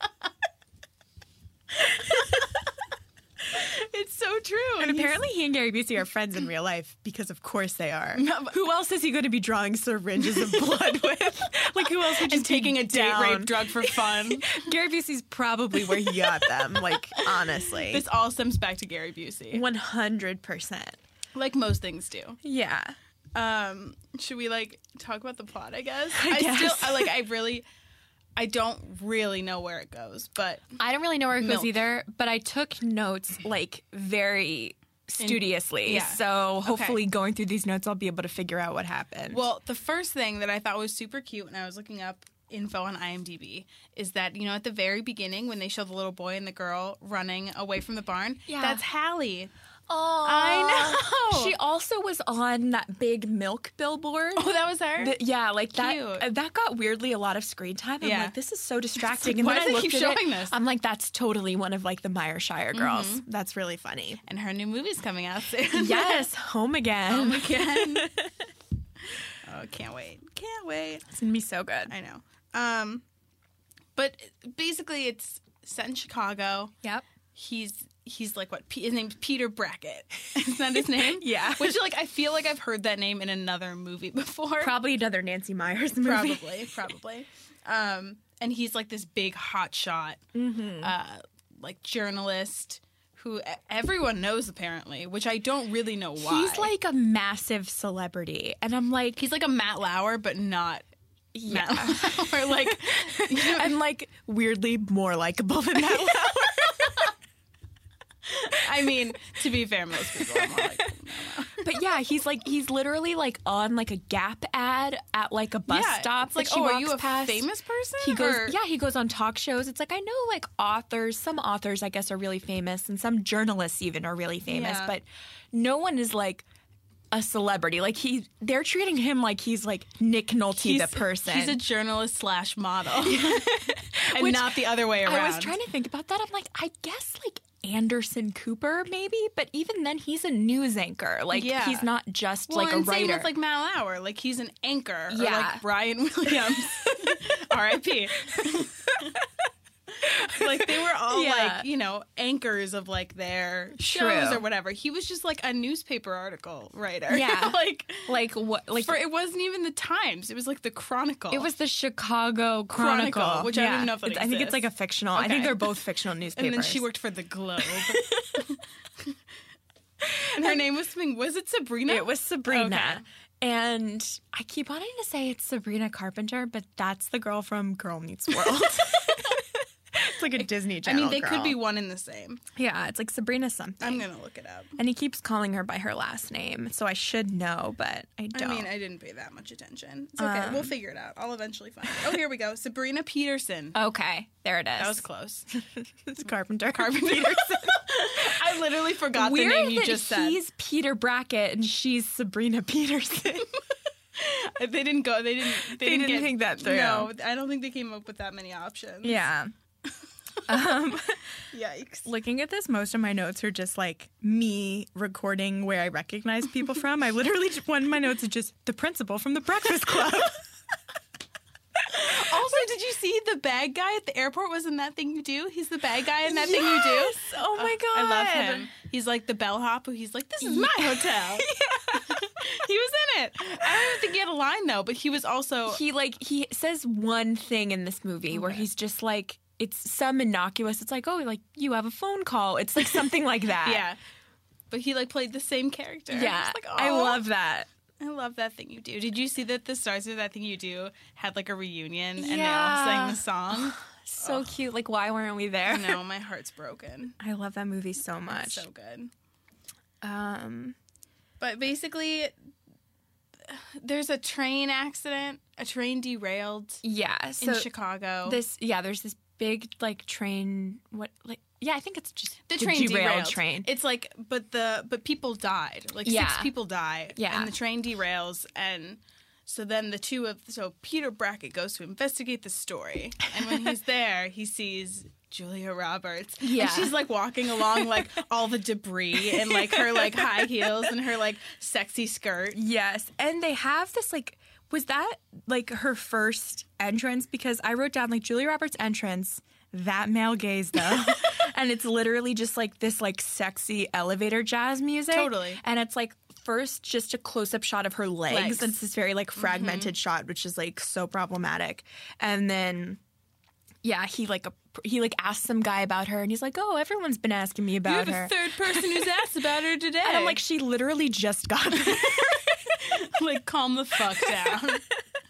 It's so true. And he's- apparently he and Gary Busey are friends in real life because of course they are. Who else is he going to be drawing syringes of blood with? Like who else would just and taking be a date down? rape drug for fun. Gary Busey's probably where he got them. Like honestly, This all stems back to Gary Busey, one hundred percent. like most things do. Yeah. Um, should we like talk about the plot? I guess. I guess. still, I like. I really, I don't really know where it goes, but I don't really know where it Milk. goes either, but I took notes like very studiously. yeah. So hopefully going through these notes, I'll be able to figure out what happened. well, the first thing that I thought was super cute when I was looking up info on IMDb is that, you know, at the very beginning when they show the little boy and the girl running away from the barn, Yeah. that's Hallie. oh, I know. She also was on that big milk billboard. Oh, that was her? The- yeah, like that. Cute. uh, That got weirdly a lot of screen time. I'm Yeah. like, this is so distracting. like, and why then do I they looked keep at it, showing this? I'm like, that's totally one of like the Meyershire girls. That's really funny. And her new movie's coming out soon. Yes, home again. Home again. Oh, can't wait. Can't wait. It's gonna be so good. I know. Um, but basically, it's set in Chicago. Yep. He's he's like what? P- his name's Peter Brackett. Isn't that his name? Yeah. Which like I feel like I've heard that name in another movie before. Probably another Nancy Myers movie. Probably. Probably. Um, and he's like this big hotshot, Mm-hmm. uh, like journalist who e- everyone knows apparently, which I don't really know why. He's like a massive celebrity, and I'm like, he's like a Matt Lauer, but not yeah, Matt Lauer. Like, you know, and like weirdly more likable than Matt Lauer. I mean, to be fair, most people are more like Matt Lauer. But yeah, he's like he's literally like on like a Gap ad at like a bus Yeah, stop. it's like, that she oh, are walks you a past. famous person? He goes, Or- yeah, he goes on talk shows. It's like I know like authors, some authors I guess are really famous, and some journalists even are really famous, Yeah. but no one is like a celebrity. Like he, they're treating him like he's like Nick Nolte, He's- the person. He's a journalist slash model, and Which not the other way around. I was trying to think about that. I'm like, I guess like Anderson Cooper maybe, but even then he's a news anchor. Like Yeah. he's not just well, like a and same writer. with like Matt Lauer, like he's an anchor, or Yeah. like Brian Williams, R I P Like they were all Yeah. like, you know, anchors of like their True. shows or whatever. He was just like a newspaper article writer. Yeah. like like what? Like for it wasn't even the Times; it was like the Chronicle. it was the Chicago Chronicle, Chronicle, which I don't yeah. even know if that It's- I think it's exists. like a fictional. I think Okay. they're both fictional newspapers. and then she worked for the Globe. And her name was something. Was it Sabrina? It was Sabrina. Okay. And I keep wanting to say it's Sabrina Carpenter, but that's the girl from Girl Meets World. It's like a Disney I Channel mean, they girl. could be one in the same. Yeah, it's like Sabrina something. I'm gonna look it up. And he keeps calling her by her last name, so I should know, but I I don't. mean, I didn't pay that much attention. It's okay. Um, we'll figure it out. I'll eventually find it. Oh, here we go. Sabrina Peterson. Okay, there it is. That was close. It's Carpenter. Carpenter. I literally forgot Weird the name you that just said. he's Peter Brackett and she's Sabrina Peterson. They didn't go. They didn't. They, They didn't get, think that through. No, I don't think they came up with that many options. Yeah. Um, Yikes. looking at this, most of my notes are just like me recording where I recognize people from. I literally, one of my notes is just the principal from the Breakfast Club. Also, did you see the bad guy at the airport? Wasn't that thing you do? He's the bad guy in that thing you do. Yes! Oh my god. I love him. He's like the bellhop who he's like, this is my hotel. He was in it. I don't even think he had a line though, but he was also He like he says one thing in this movie where Okay. he's just like it's some innocuous. It's like, oh, like you have a phone call. It's like something like that. yeah. But he like played the same character. Yeah. It's like, I "Aw." love that. I love that thing you do. Did you see that the stars of that thing you do had like a reunion and they all Yeah. sang the song? So cute. Like, why weren't we there? No, my heart's broken. I love that movie so It's much. so good. Um, But basically, there's a train accident. A train derailed yeah. So in Chicago. this, yeah, there's this big like train. What like Yeah, I think it's just the the train derailed derailed. train. It's like, but the but people died. Like Yeah. six people die. Yeah. And the train derails, and so then the two of so Peter Brackett goes to investigate the story, and when he's there, he sees Julia Roberts. Yeah. And she's like walking along like all the debris and like her like high heels and her like sexy skirt. Yes, and they have this like. Was that like her first entrance? Because I wrote down like Julia Roberts' entrance, that male gaze though, and it's literally just like this like sexy elevator jazz music. Totally. And it's like first just a close up shot of her legs, Legs. and it's this very like fragmented Mm-hmm. shot, which is like so problematic. And then yeah, he like a, he like asked some guy about her, and he's like, "Oh, everyone's been asking me about You're her." the third person who's asked about her today. And I'm like, she literally just got there. like, calm the fuck down.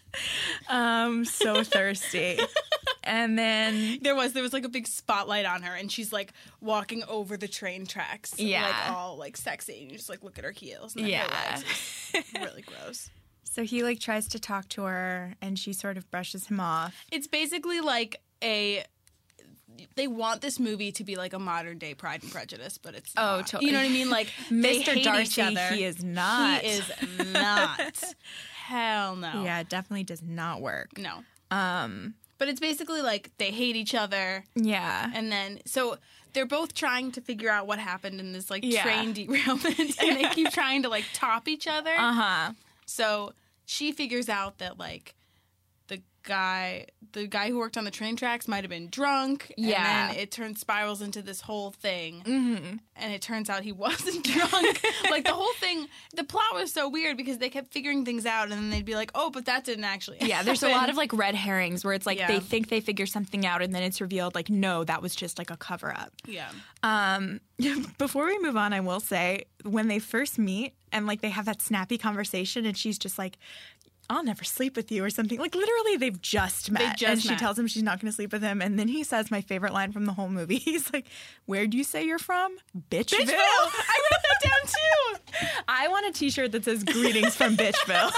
um, so thirsty. And then There was there was like a big spotlight on her, and she's like walking over the train tracks, Yeah. like all like sexy, and you just like look at her heels, and then Yeah. her legs. It's really gross. so he like tries to talk to her, and she sort of brushes him off. It's basically like a. They want this movie to be like a modern day Pride and Prejudice, but it's Oh, not. to- You know what I mean? Like they Mister hate Darcy, each other. he is not. He is not. Hell no. Yeah, it definitely does not work. No. Um, But it's basically like they hate each other. yeah. And then, so they're both trying to figure out what happened in this like Yeah. train derailment, and they keep trying to like top each other. Uh huh. So she figures out that like the guy, the guy who worked on the train tracks might have been drunk. Yeah. And then it turns spirals into this whole thing, Mm-hmm. and it turns out he wasn't drunk. Like the whole thing, the plot was so weird because they kept figuring things out, and then they'd be like, "Oh, but that didn't actually." Yeah, there's a happen." lot of like red herrings where it's like Yeah. they think they figure something out, and then it's revealed like no, that was just like a cover up. Yeah. Um, before we move on, I will say when they first meet and like they have that snappy conversation, and she's just like, "I'll never sleep with you" or something. Like literally, they've just met, just and she met. tells him she's not going to sleep with him, and then he says my favorite line from the whole movie. He's like, "Where'd you say you're from? Bitchville." Bitchville! I wrote that down too. I want a T-shirt that says "Greetings from Bitchville."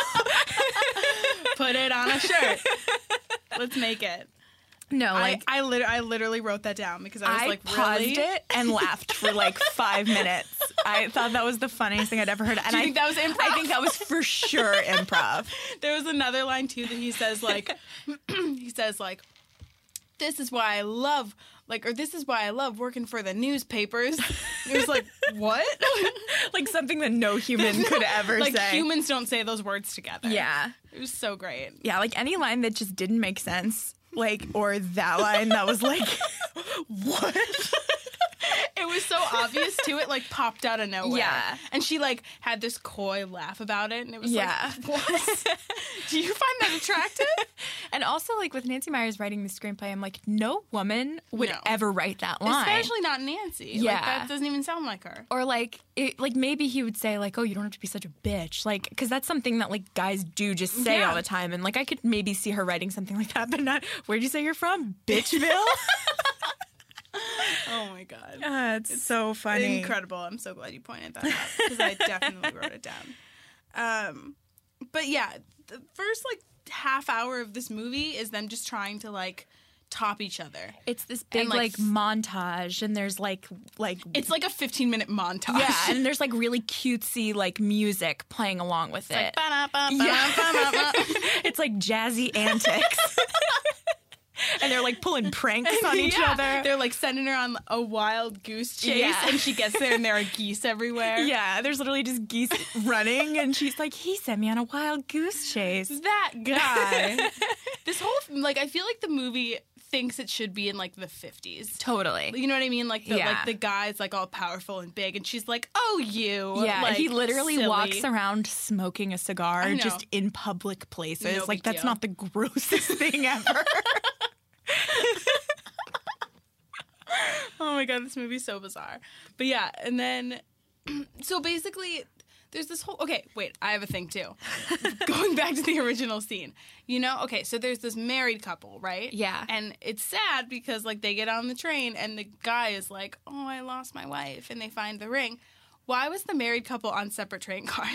Put it on a shirt. Let's make it. No, like I I, lit- I literally wrote that down because I was I like, paused really? it and laughed for like five minutes. I thought that was the funniest thing I'd ever heard. And Do you I think that was improv? I think that was for sure improv. There was another line too that he says like, he says like, "This is why I love like, or this is why I love working for the newspapers." It was like, what? Like something that no human could ever like say. humans don't say those words together. Yeah. It was so great. Yeah, like any line that just didn't make sense. Like, or that line that was like, what? It was so obvious too. It like popped out of nowhere. Yeah. And she like had this coy laugh about it, and it was Yeah. like, what? Do you find that attractive? And also, like, with Nancy Meyers writing the screenplay, I'm like, no woman would No. ever write that line. Especially not Nancy. Yeah. Like, that doesn't even sound like her. Or like, it, like maybe he would say like, "Oh, you don't have to be such a bitch," like, because that's something that like guys do just say Yeah. all the time, and like I could maybe see her writing something like that, but not. Where'd you say you're from, Bitchville? Oh my god. uh, it's, so funny. Incredible. I'm so glad you pointed that out because I definitely wrote it down. Um, but yeah, the first like half hour of this movie is them just trying to like top each other. It's this big And, like, like, montage, and there's like like It's like a fifteen minute montage. yeah, and there's like really cutesy like music playing along with it. Ba-da-ba, Yeah. ba-da-ba-ba-ba. It's like jazzy antics. And they're like pulling pranks on each Yeah. other. They're like sending her on a wild goose chase, Yeah. and she gets there and there are geese everywhere. Yeah, there's literally just geese running, and she's like, "He sent me on a wild goose chase." That guy. This whole like I feel like the movie thinks it should be in like the fifties. Totally. You know what I mean? Like the Yeah. like the guy's like all powerful and big, and she's like, "Oh, you." Yeah, like, he literally silly. walks around smoking a cigar I know. just in public places. No like big that's deal. not the grossest thing ever. Oh my god, this movie's so bizarre. But yeah, and then so basically there's this whole okay, wait, I have a thing too. Going back to the original scene. You know, okay, so there's this married couple, right? Yeah. And it's sad because like they get on the train and the guy is like, "Oh, I lost my wife," and they find the ring. Why was the married couple on separate train cars?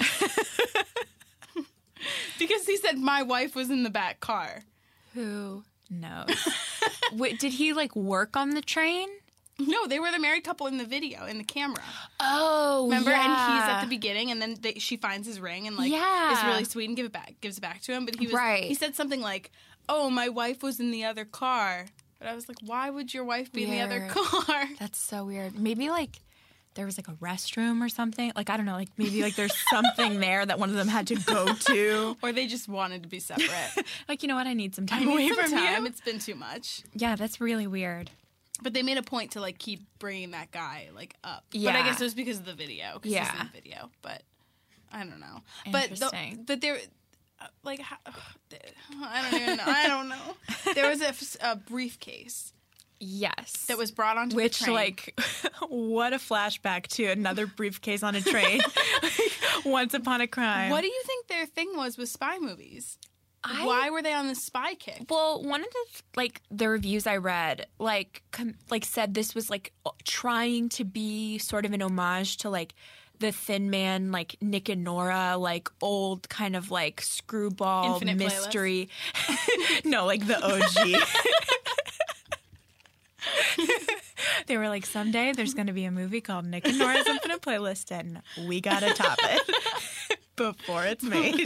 Because he said my wife was in the back car. Who knows? Wait, did he like work on the train? No, they were the married couple in the video, in the camera. Oh, Remember? yeah. And he's at the beginning, and then they, she finds his ring and, like, Yeah. is really sweet and give it back, gives it back to him. But he was, Right. he said something like, oh, my wife was in the other car. But I was like, why would your wife be in the other Weird. car? That's so weird. Maybe, like, there was, like, a restroom or something. Like, I don't know. Like, maybe, like, there's something there that one of them had to go to. Or they just wanted to be separate. Like, you know what? I need some time I away need some from time. you. It's been too much. Yeah, that's really weird. But they made a point to, like, keep bringing that guy, like, up. Yeah. But I guess it was because of the video. Because Yeah. he's in the video. But I don't know. But the, Interesting. but there, uh, like, how, ugh, I don't even know. I don't know. There was a, f- a briefcase Yes. that was brought onto Which, the train. like, what a flashback to another briefcase on a train. Once Upon a Crime. What do you think their thing was with spy movies? I- Why were they on the spy kick? Well, one of the like the reviews I read, like com- like said this was like trying to be sort of an homage to like the Thin Man, like Nick and Nora, like old kind of like screwball Infinite mystery. No, like the O G. They were like, someday there's going to be a movie called Nick and Nora's Infinite Playlist, and we gotta top it before it's made.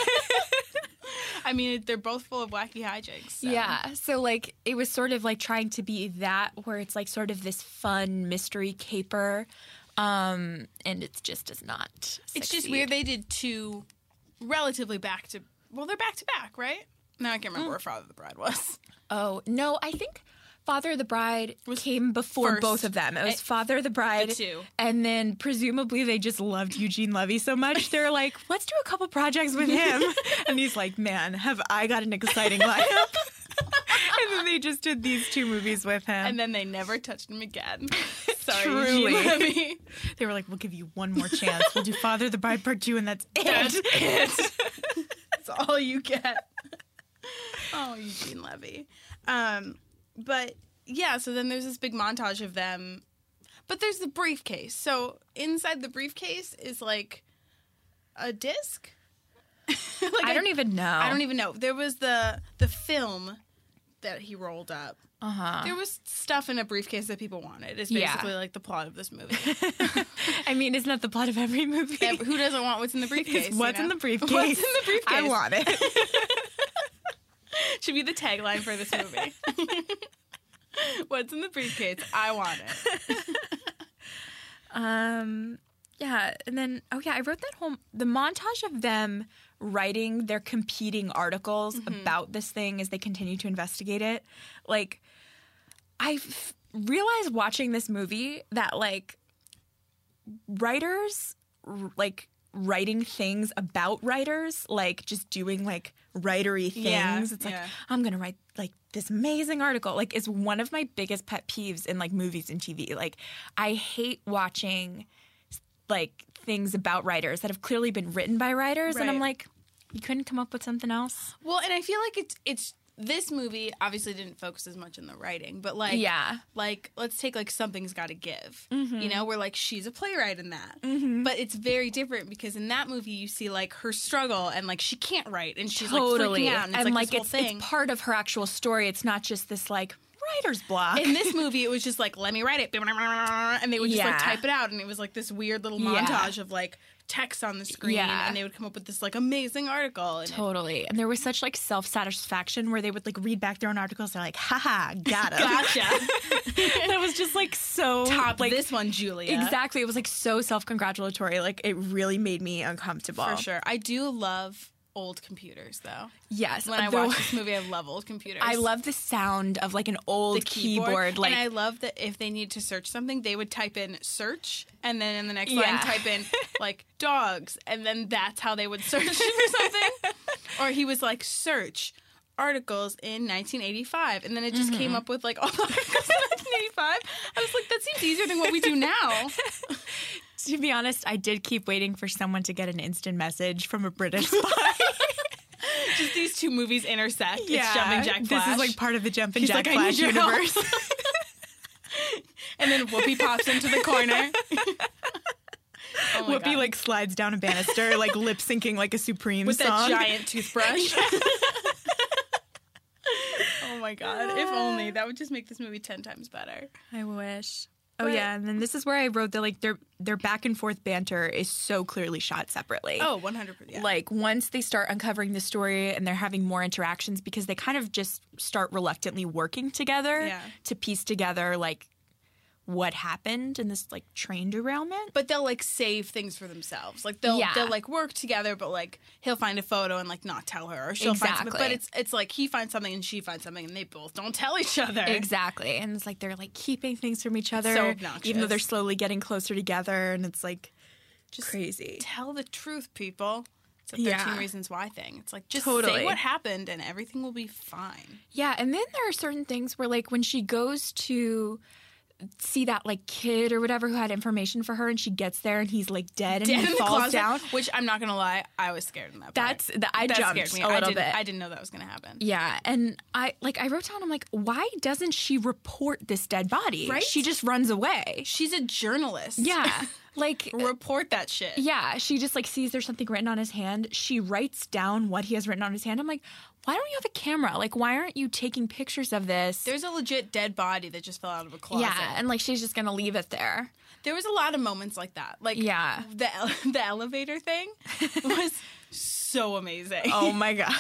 I mean, they're both full of wacky hijinks. So. Yeah. So, like, it was sort of like trying to be that, where it's like sort of this fun mystery caper. Um, and it just does not. It's just succeed. weird they did two relatively back to, well, they're back to back, right? Now I can't remember where Father of the Bride was. Oh, no, I think Father of the Bride came before first. both of them. It was It- Father of the Bride. the two. And then presumably they just loved Eugene Levy so much. They're like, let's do a couple projects with him. And he's like, man, have I got an exciting lineup. And then they just did these two movies with him. And then they never touched him again. Sorry, Truly. Eugene Levy. They were like, we'll give you one more chance. We'll do Father of the Bride Part two, and that's it. That's it. That's all you get. Oh, Eugene Levy. Um, but yeah, so then there's this big montage of them. But there's the briefcase. So inside the briefcase is like a disc. Like I don't even know. I don't even know. There was the the film that he rolled up. Uh-huh. There was stuff in a briefcase that people wanted. It's Yeah. basically like the plot of this movie. I mean, isn't that the plot of every movie? Ev- Who doesn't want what's in the briefcase? It's you what's know? in the briefcase? What's in the briefcase? I want it. Should be the tagline for this movie. What's in the briefcase? I want it. Um, yeah, and then oh yeah, I wrote that whole the montage of them writing their competing articles Mm-hmm. about this thing as they continue to investigate it. Like, I realized watching this movie that like writers r- like writing things about writers, like just doing like writery things. Yeah, it's like yeah. I'm gonna write like this amazing article. Like, it's one of my biggest pet peeves in like movies and T V. Like, I hate watching like things about writers that have clearly been written by writers, and I'm Right. like, you couldn't come up with something else? Well, and I feel like it's it's this movie obviously didn't focus as much on the writing, but like Yeah. like let's take like Something's Got to Give. Mm-hmm. You know, where like she's a playwright in that, but it's very different because in that movie you see like her struggle and like she can't write and she's Totally. like freaking out and it's and like, like, this it's, whole thing. it's part of her actual story. It's not just this like writer's block. In this movie, it was just like, let me write it. And they would just like Yeah. type it out. And it was like this weird little Yeah. montage of like text on the screen. Yeah. And they would come up with this like amazing article. And it- Totally. And there was such like self-satisfaction where they would like read back their own articles. They're like, haha, got it. gotcha. That was just like so Top like this one, Julia. exactly. It was like so self-congratulatory. Like, it really made me uncomfortable. For sure. I do love old computers, though. Yes. When I though- watch this movie, I love old computers. I love the sound of like an old the keyboard. Like, and I love that if they need to search something, they would type in search, and then in the next Yeah. line type in like dogs, and then that's how they would search for something. Or he was like search articles in nineteen eighty-five, and then it just Mm-hmm. came up with like all the articles in nineteen eighty-five. I was like, that seems easier than what we do now. to be honest, I did keep waiting for someone to get an instant message from a British spy. Just these two movies intersect. It's Jumping Jack Flash. This is like part of the Jumping He's Jack like, I need Flash your help. universe. And then Whoopi pops into the corner. Oh my Whoopi God. like slides down a banister, like lip syncing like a Supreme with song. that giant toothbrush. Oh my my God. If only. That would just make this movie ten times better. I wish. Oh But- yeah, and then this is where I wrote that like their their back and forth banter is so clearly shot separately. Oh, one hundred percent. Yeah. Like once they start uncovering the story and they're having more interactions because they kind of just start reluctantly working together Yeah. to piece together like what happened in this like train derailment. But they'll like save things for themselves. Like they'll Yeah. they'll like work together, but like he'll find a photo and like not tell her, or she'll find something. Exactly. But it's it's like he finds something and she finds something, and they both don't tell each other. Exactly. And it's like they're like keeping things from each other So obnoxious. even though they're slowly getting closer together, and it's like Just crazy. Tell the truth, people. It's a thirteen Yeah. Reasons Why thing. It's like just Totally. say what happened and everything will be fine. Yeah, and then there are certain things where like when she goes to see that like kid or whatever who had information for her and she gets there and he's like dead and Dead he in the falls closet, down. which I'm not gonna lie, I was scared in that. That's part. the, I that jumped scared me a I little didn't, bit. I didn't know that was gonna happen. Yeah, and I like I wrote down I'm like, why doesn't she report this dead body? Right? She just runs away. She's a journalist. Yeah. Like Report that shit. yeah, she just like sees there's something written on his hand. She writes down what he has written on his hand. I'm like, why don't you have a camera? Like, why aren't you taking pictures of this? There's a legit dead body that just fell out of a closet. yeah, and like she's just gonna leave it there. There was a lot of moments like that. Like Yeah. the ele- the elevator thing was so amazing. Oh my god.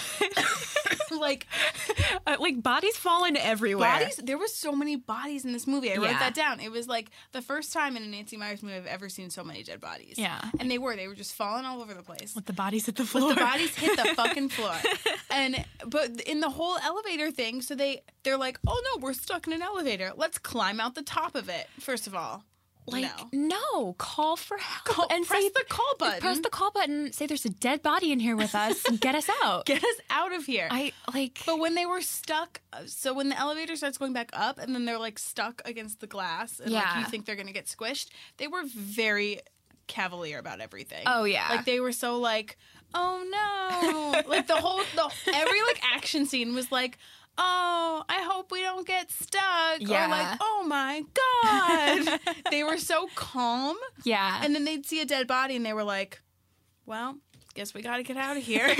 like Uh, like bodies falling everywhere. bodies. There was so many bodies in this movie. I wrote Yeah. that down. It was like the first time in a Nancy Meyers movie I've ever seen so many dead bodies. Yeah. and they were they were just falling all over the place. With the bodies hit the floor. The bodies hit the fucking floor. And but in the whole elevator thing, so they they're like, oh no, we're stuck in an elevator. Let's climb out the top of it. First of all, Like no. no, call for help Call- and press say the call button. Press the call button. Say there's a dead body in here with us. And get us out. Get us out of here. I like. But when they were stuck, so when the elevator starts going back up and then they're like stuck against the glass and Yeah. like you think they're going to get squished, they were very cavalier about everything. Oh, yeah. Like they were so like, "Oh no." Like the whole the every like action scene was like, "Oh, I hope we don't get stuck." Yeah. Or like, "Oh my god." They were so calm. yeah. And then they'd see a dead body and they were like, well, guess we got to get out of here.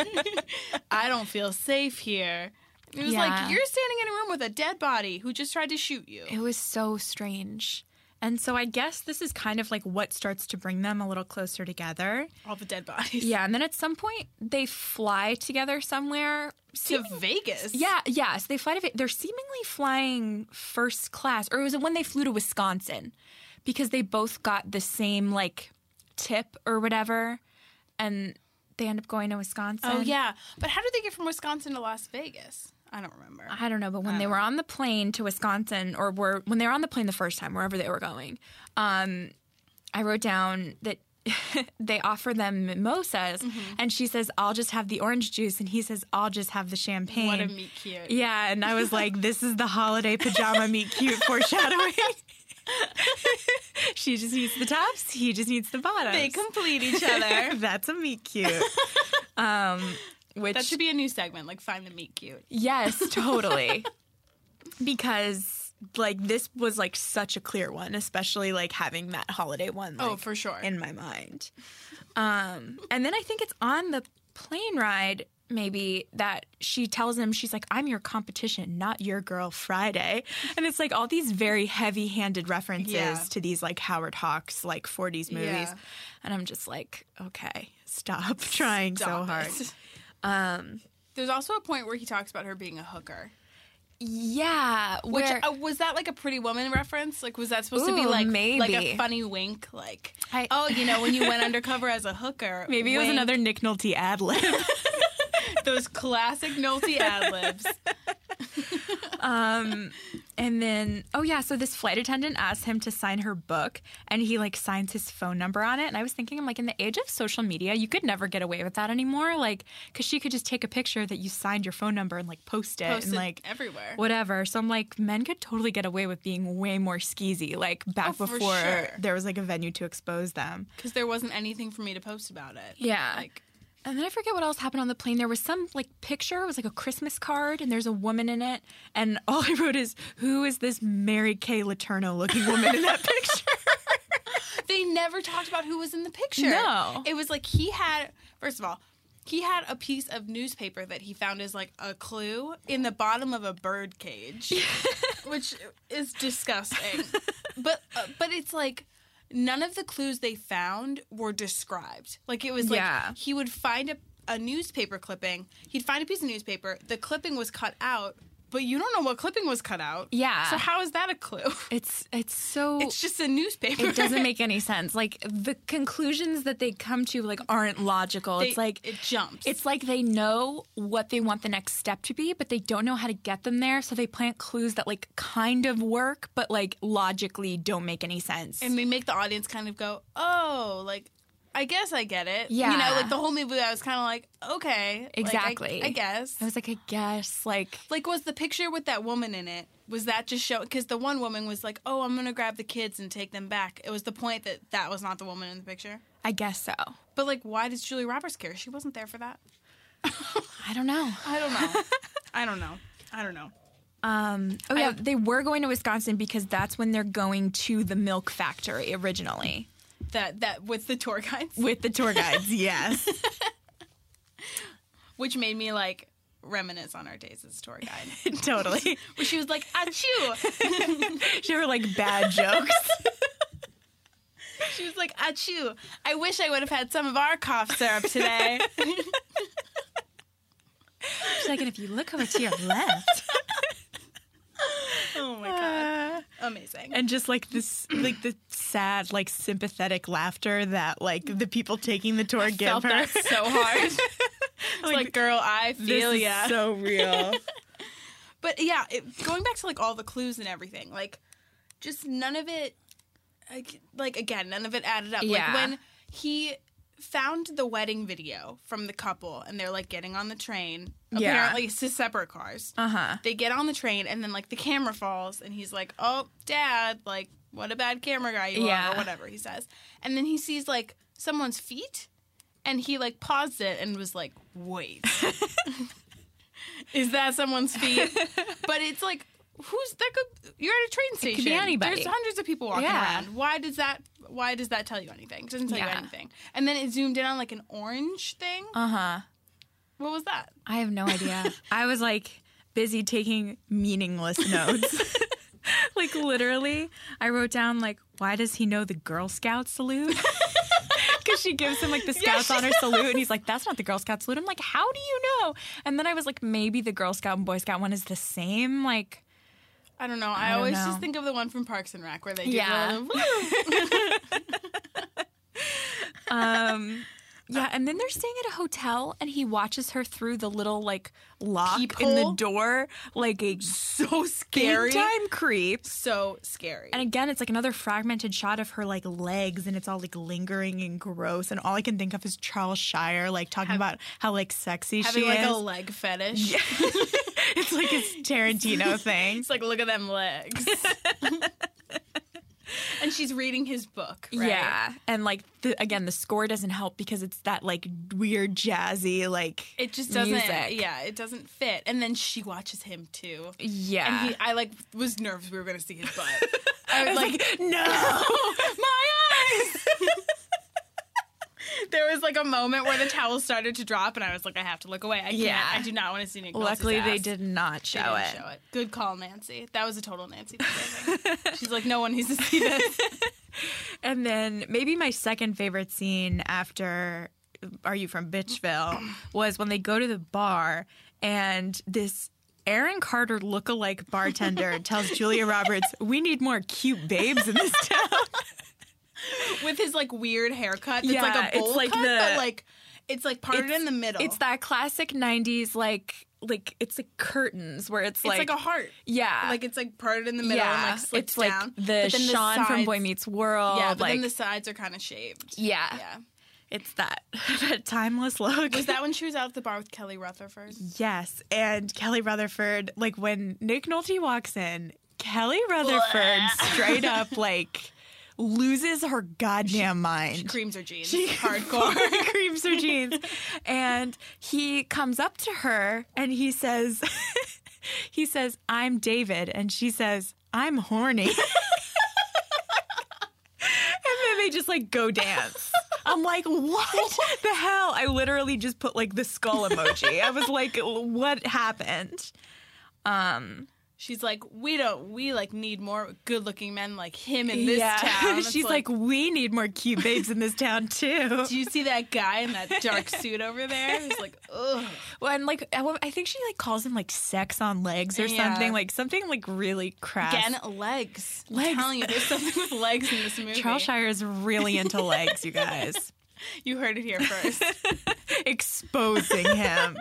I don't feel safe here. It was Yeah. like, you're standing in a room with a dead body who just tried to shoot you. It was so strange. And so I guess this is kind of like what starts to bring them a little closer together. All the dead bodies. Yeah, and then at some point they fly together somewhere. To Seeming- Vegas. Yeah, yes, they fly to. Ve- They're seemingly flying first class, or was it when they flew to Wisconsin? Because they both got the same like tip or whatever, and they end up going to Wisconsin. Oh, yeah. But how did they get from Wisconsin to Las Vegas? I don't remember. I don't know, but when they were on the plane to Wisconsin, or were when they were on the plane the first time, wherever they were going, um, I wrote down that they offer them mimosas, Mm-hmm. and she says, "I'll just have the orange juice," and he says, "I'll just have the champagne." What a meet cute. Yeah, and I was like, "This is the holiday pajama meet cute foreshadowing." She just needs the tops. He just needs the bottoms. They complete each other. That's a meet cute. Um, which That should be a new segment, like find the meet cute. yes, totally. Because like this was like such a clear one, especially like having that holiday one. Like, Oh, for sure. in my mind. Um, and then I think it's on the plane ride. Maybe that she tells him, she's like, "I'm your competition, not your girl Friday." And it's like all these very heavy handed references Yeah. to these like Howard Hawks, like forties movies. Yeah. And I'm just like, okay, stop trying so Stop hard. it. Um, There's also a point where he talks about her being a hooker. yeah. Which Where, uh, was that like a Pretty Woman reference? Like, was that supposed to be Ooh, like maybe. like a funny wink? Like, I- oh, you know, when you went undercover as a hooker, maybe it was wink. another Nick Nolte ad lib. Those classic Nolte ad libs. Um, and then, oh yeah, so this flight attendant asks him to sign her book, and he like signs his phone number on it. And I was thinking, I'm like, in the age of social media, you could never get away with that anymore. Like, because she could just take a picture that you signed your phone number and like post it Post and it like everywhere. whatever. So I'm like, men could totally get away with being way more skeezy, like back Oh, for before sure. there was like a venue to expose them. Because there wasn't anything for me to post about it. Yeah. Like, And then I forget what else happened on the plane. There was some like picture. It was like a Christmas card, and there's a woman in it. And all I wrote is, "Who is this Mary Kay Letourneau looking woman in that picture?" they never talked about who was in the picture. No. It was like he had, first of all, He had a piece of newspaper that he found as like a clue in the bottom of a bird cage, which is disgusting. But uh, but it's like none of the clues they found were described. Like it was like Yeah. he would find a, a newspaper clipping. He'd find a piece of newspaper. The clipping was cut out, but you don't know what clipping was cut out. Yeah. So how is that a clue? It's it's so It's just a newspaper. it doesn't make any sense. Like the conclusions that they come to like aren't logical. They- it's like it jumps. It's like they know what they want the next step to be, but they don't know how to get them there. So they plant clues that like kind of work, but like logically don't make any sense. and they make the audience kind of go, oh, like, I guess I get it. Yeah. You know, like the whole movie, I was kind of like, okay. like, I- Exactly. I, guess. I was like, I guess, like, Like, was the picture with that woman in it, was that just show? Because the one woman was like, oh, I'm going to grab the kids and take them back. It was the point that that was not the woman in the picture. I guess so. But, like, why does Julia Roberts care? She wasn't there for that. I don't know. I don't know. I don't know. I don't know. Um, oh, yeah, they were going to Wisconsin because that's when they're going to the milk factory originally. That, that with the tour guides, With the tour guides, yes. which made me, like, reminisce on our days as tour guide. Totally. Where she was like, achoo! She were like bad jokes. She was like, achoo! I wish I would have had some of our cough syrup today. She's like, and if you look over to your left. Oh my god. Amazing. And just like this, like the sad, like sympathetic laughter that like the people taking the tour give Felt her. that so hard. It's like, like, girl, I feel this ya. is so real. But yeah, it, going back to like all the clues and everything, like just none of it, like, like again, none of it added up. Yeah. Like when he found the wedding video from the couple and they're like getting on the train. Yeah. Apparently it's to separate cars. Uh-huh. They get on the train and then like the camera falls and he's like, oh, Dad, like what a bad camera guy you Yeah. are, or whatever he says. And then he sees like someone's feet and he like paused it and was like, wait. Is that someone's feet? But it's like, who's that? Could, you're at a train station. could be anybody. There's hundreds of people walking Yeah. around. Why does that? Why does that tell you anything? It doesn't tell you Yeah. anything. And then it zoomed in on like an orange thing. Uh-huh. What was that? I have no idea. I was like busy taking meaningless notes. Like literally, I wrote down like, why does he know the Girl Scout salute? Because she gives him like the Scouts Yeah, she honor salute, and he's like, that's not the Girl Scout salute. I'm like, how do you know? And then I was like, maybe the Girl Scout and Boy Scout one is the same. Like, I don't know. I, I don't always know. just think of the one from Parks and Rec where they do Yeah. the um, yeah. And then they're staying at a hotel, and he watches her through the little like lock in the Peephole? door, like a so scary. big time creep. So scary. And again, it's like another fragmented shot of her like legs, and it's all like lingering and gross. And all I can think of is Charles Shire, like talking Have- about how like sexy Having she like is. a leg fetish. It's like his Tarantino thing. It's like, look at them legs. And she's reading his book, right? Yeah, and like the, again, the score doesn't help because it's that like weird jazzy like It just doesn't. music. Yeah, it doesn't fit. And then she watches him too. Yeah, And he, I like was nervous we were going to see his butt. I was I was like, like, no. my eyes. There was like a moment where the towel started to drop, and I was like, I have to look away. I can't. Yeah. I do not want to see Nick Nolte's Luckily, they ass. did not They show didn't it. show it. Good call, Nancy. That was a total Nancy thing. She's like, no one needs to see this. And then maybe my second favorite scene after Are You From Bitchville was when they go to the bar and this Aaron Carter lookalike bartender tells Julia Roberts, we need more cute babes in this town. With his like weird haircut. It's Yeah, like a bowl it's like cut, the- but like it's like parted It's- in the middle. It's that classic nineties, like, like it's like curtains where it's, It's like, like, a heart. yeah. Like it's like parted in the middle yeah. and like slips it's like down. the But then Sean from sides- Boy Meets World. Yeah, but like, then the sides are kind of shaved. yeah. Yeah. It's that, that timeless look. Was that when she was out at the bar with Kelly Rutherford? Yes, and Kelly Rutherford, like when Nick Nolte walks in, Kelly Rutherford straight up like loses her goddamn mind. Creams her jeans. She Hardcore. creams her jeans, and he comes up to her and he says, he says, "I'm David," and she says, "I'm horny." And then they just like go dance. I'm like, what the hell? I literally just put like the skull emoji. I was like, what happened? Um, She's like, we don't, we like need more good looking men like him in this yeah. town. It's She's like, we need more cute babes in this town too. do you see that guy in that dark suit over there? He's like, ugh. Well, and like, I I think she like calls him like sex on legs or Yeah. something, like something like really crass. Again, legs. Legs. I'm telling you, there's something with legs in this movie. Charles Shire is really into legs, you guys. You heard it here first. Exposing him.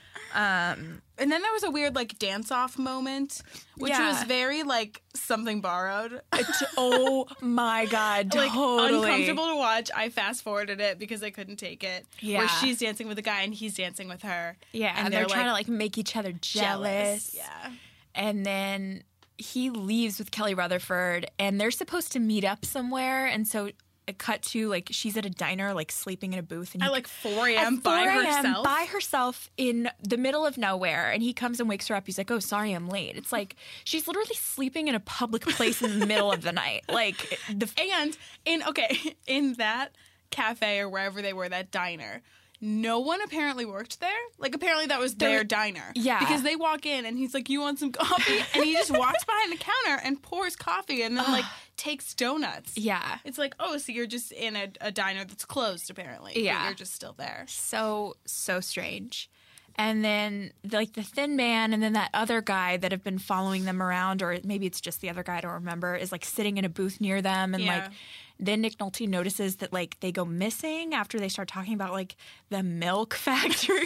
Um, And then there was a weird like dance off moment, which Yeah. was very like something borrowed. it's, oh my God, Like totally. uncomfortable to watch. I fast forwarded it because I couldn't take it. Yeah. Where she's dancing with a guy and he's dancing with her. Yeah, and, they're, trying to like make each other jealous. Yeah. And then he leaves with Kelly Rutherford, and they're supposed to meet up somewhere. And so it cut to like she's at a diner, like sleeping in a booth, and he, At like four a.m. at by four a.m. herself. by herself in the middle of nowhere. And he comes and wakes her up. He's like, "Oh, sorry, I'm late." It's like she's literally sleeping in a public place in the middle of the night. Like the And in okay, in that cafe or wherever they were, that diner, no one apparently worked there. Like apparently that was their There- diner. yeah. Because they walk in and he's like, "You want some coffee?" And he just walks behind the counter and pours coffee and then like takes donuts. yeah. It's like, oh, so you're just in a, a diner that's closed apparently. but Yeah. you're just still there. So, so strange. And then, like, the thin man and then that other guy that have been following them around, or maybe it's just the other guy, I don't remember, is, like, sitting in a booth near them. And, Yeah. like, then Nick Nolte notices that, like, they go missing after they start talking about, like, the milk factory.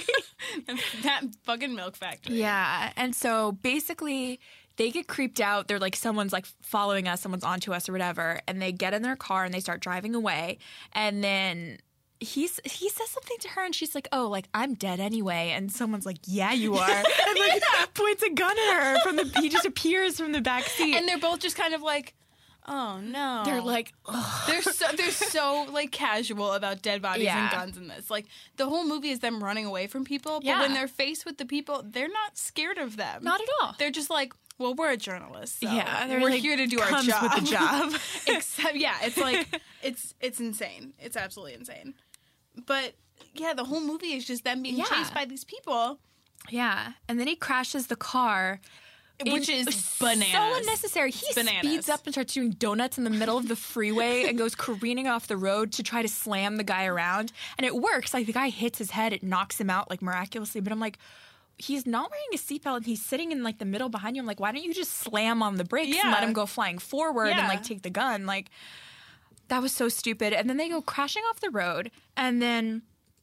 That fucking milk factory. Yeah. And so, basically, they get creeped out. They're like, someone's, like, following us, someone's onto us or whatever. And they get in their car and they start driving away. And then he's he says something to her and she's like, "Oh, like I'm dead anyway." And someone's like, "Yeah, you are." And like points a gun at her from the he just appears from the back seat. And they're both just kind of like, oh no. they're like, ugh. They're so they're so like casual about dead bodies Yeah. and guns in this. Like the whole movie is them running away from people, but Yeah. when they're faced with the people, they're not scared of them. Not at all. They're just like, well, we're a journalist, so Yeah, they're we're like, here to do our comes job. with the job. Except, yeah, it's like it's it's insane. It's absolutely insane. But yeah, the whole movie is just them being Yeah. chased by these people, Yeah. And then he crashes the car. which in- is bananas. So unnecessary. He Bananas. speeds up and starts doing donuts in the middle of the freeway and goes careening off the road to try to slam the guy around. And it works. Like the guy hits his head, it knocks him out like miraculously. But I'm like, he's not wearing a seatbelt and he's sitting in like the middle behind you. I'm like, why don't you just slam on the brakes and Yeah. let him go flying forward and Yeah. like take the gun? Like that was so stupid. And then they go crashing off the road and then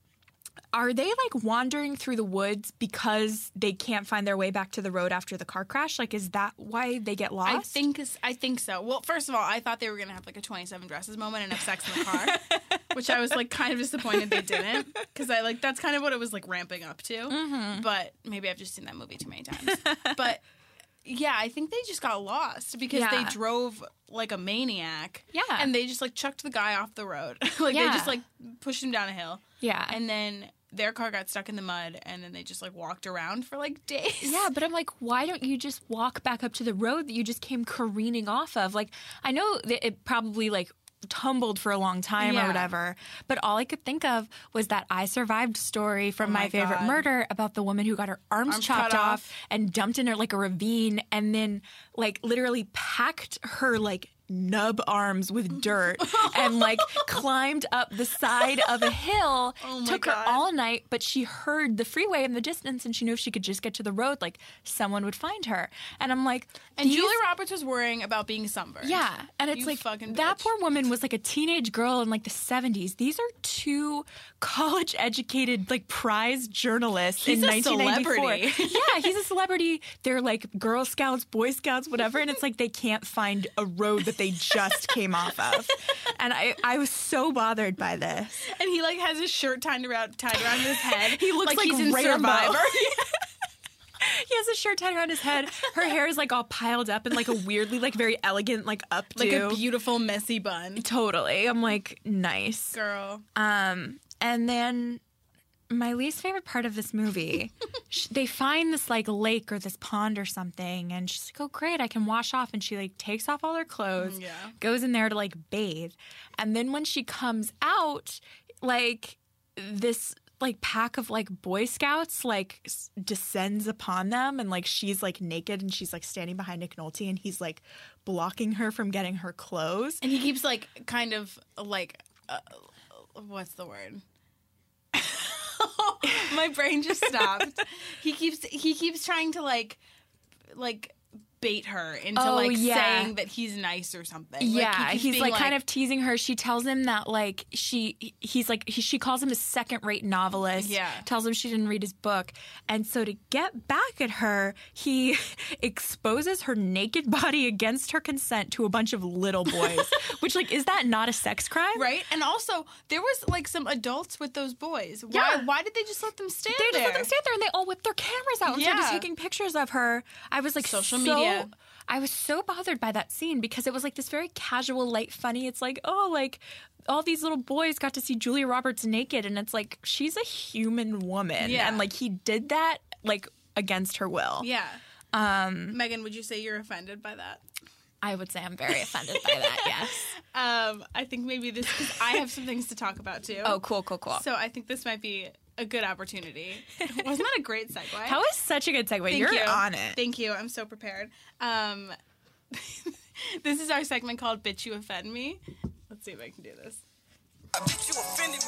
are they like wandering through the woods because they can't find their way back to the road after the car crash? Like, is that why they get lost? I think I think so. Well, first of all, I thought they were gonna have like a twenty-seven dresses moment and have sex in the car, which I was like kind of disappointed they didn't, because I like that's kind of what it was like ramping up to. Mm-hmm. But maybe I've just seen that movie too many times. But yeah, I think they just got lost because Yeah. they drove like a maniac. Yeah. and they just like chucked the guy off the road. Like Yeah. they just like pushed him down a hill. Yeah. And then their car got stuck in the mud, and then they just like walked around for like days. Yeah, but I'm like, why don't you just walk back up to the road that you just came careening off of? Like, I know that it probably like tumbled for a long time Yeah. or whatever, but all I could think of was that I Survived story from Oh My, my Favorite God. Murder about the woman who got her arms, Arms chopped cut off, off. and dumped in her like a ravine and then like literally packed her like nub arms with dirt and like climbed up the side of a hill. Oh my Took God. her all night, but she heard the freeway in the distance and she knew if she could just get to the road, like someone would find her. And I'm like, And these- Julia Roberts was worrying about being sunburned. yeah, and it's You like fucking that bitch. poor woman was like a teenage girl in like the seventies. These are two college-educated like prize journalists He's in a nineteen ninety-four. celebrity. Yeah, he's a celebrity. They're like Girl Scouts, Boy Scouts, whatever, and it's like they can't find a road that they just came off of. And I, I was so bothered by this. And he like has his shirt tied around tied around his head. He looks like he's in Rambo. Survivor. He has a shirt tied around his head. Her hair is like all piled up in like a weirdly like very elegant like updo. Like a beautiful messy bun. Totally. I'm like, nice. Girl. Um, and then my least favorite part of this movie, sh- they find this like lake or this pond or something, and she's like, "Oh, great, I can wash off." And she like takes off all her clothes, Yeah. goes in there to like bathe, and then when she comes out, like this like pack of like Boy Scouts like s- descends upon them, and like she's like naked and she's like standing behind Nick Nolte, and he's like blocking her from getting her clothes. And he keeps like kind of like uh, what's the word? My brain just stopped. he keeps he keeps trying to like like bait her into Oh, like yeah. saying that he's nice or something. Yeah, like, he keeps he's being like, kind of teasing her. She tells him that like she he's like he, she calls him a second-rate novelist. Yeah. Tells him she didn't read his book. And so to get back at her, he exposes her naked body against her consent to a bunch of little boys. Which like is that not a sex crime? right. And also there was like some adults with those boys. Why Yeah. why did they just let them stand They just there? let them stand there, and they all whip their cameras out and Yeah. started taking pictures of her. I was like, Social so, media. I was so bothered by that scene because it was like this very casual, light, funny. It's like, oh, like all these little boys got to see Julia Roberts naked, and it's like she's a human woman, Yeah. and like he did that like against her will. Yeah. Um, Megan, would you say you're offended by that? I would say I'm very offended by that. Yes. Um, I think maybe this because I have some things to talk about too. Oh, cool, cool, cool. So I think this might be a good opportunity. Wasn't that a great segue? That was such a good segue. Thank You're you. on it. Thank you. I'm so prepared. Um, this is our segment called "Bitch You Offend Me." Let's see if I can do this. I bet you offended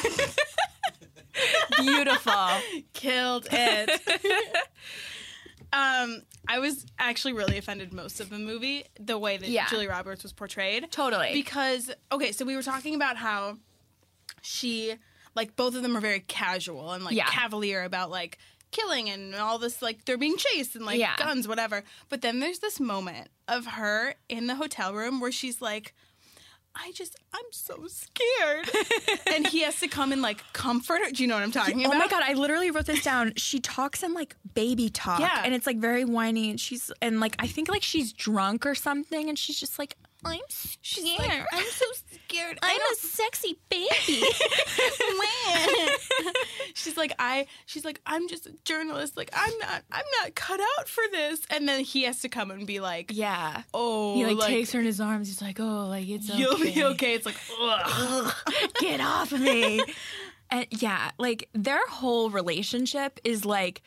me. Beautiful. Killed it. um, I was actually really offended most of the movie, the way that Yeah. Julia Roberts was portrayed. Totally. Because, okay, so we were talking about how she, like, both of them are very casual and, like, Yeah. cavalier about, like, killing and all this, like, they're being chased and, like, Yeah. guns, whatever. But then there's this moment of her in the hotel room where she's like, I just, I'm so scared. And he has to come and, like, comfort her. Do you know what I'm talking Oh about? my god, I literally wrote this down. She talks in like baby talk. Yeah. And it's like very whiny, and she's and like I think like she's drunk or something, and she's just like, I'm scared. She's like, I'm so scared. I I'm don't a sexy baby. she's like I she's like I'm just a journalist, like I'm not I'm not cut out for this. And then he has to come and be like, Yeah. oh, He like, like, takes her in his arms. He's like, oh, like it's okay. you'll be okay. It's like, ugh. Get off of me. And yeah, like their whole relationship is like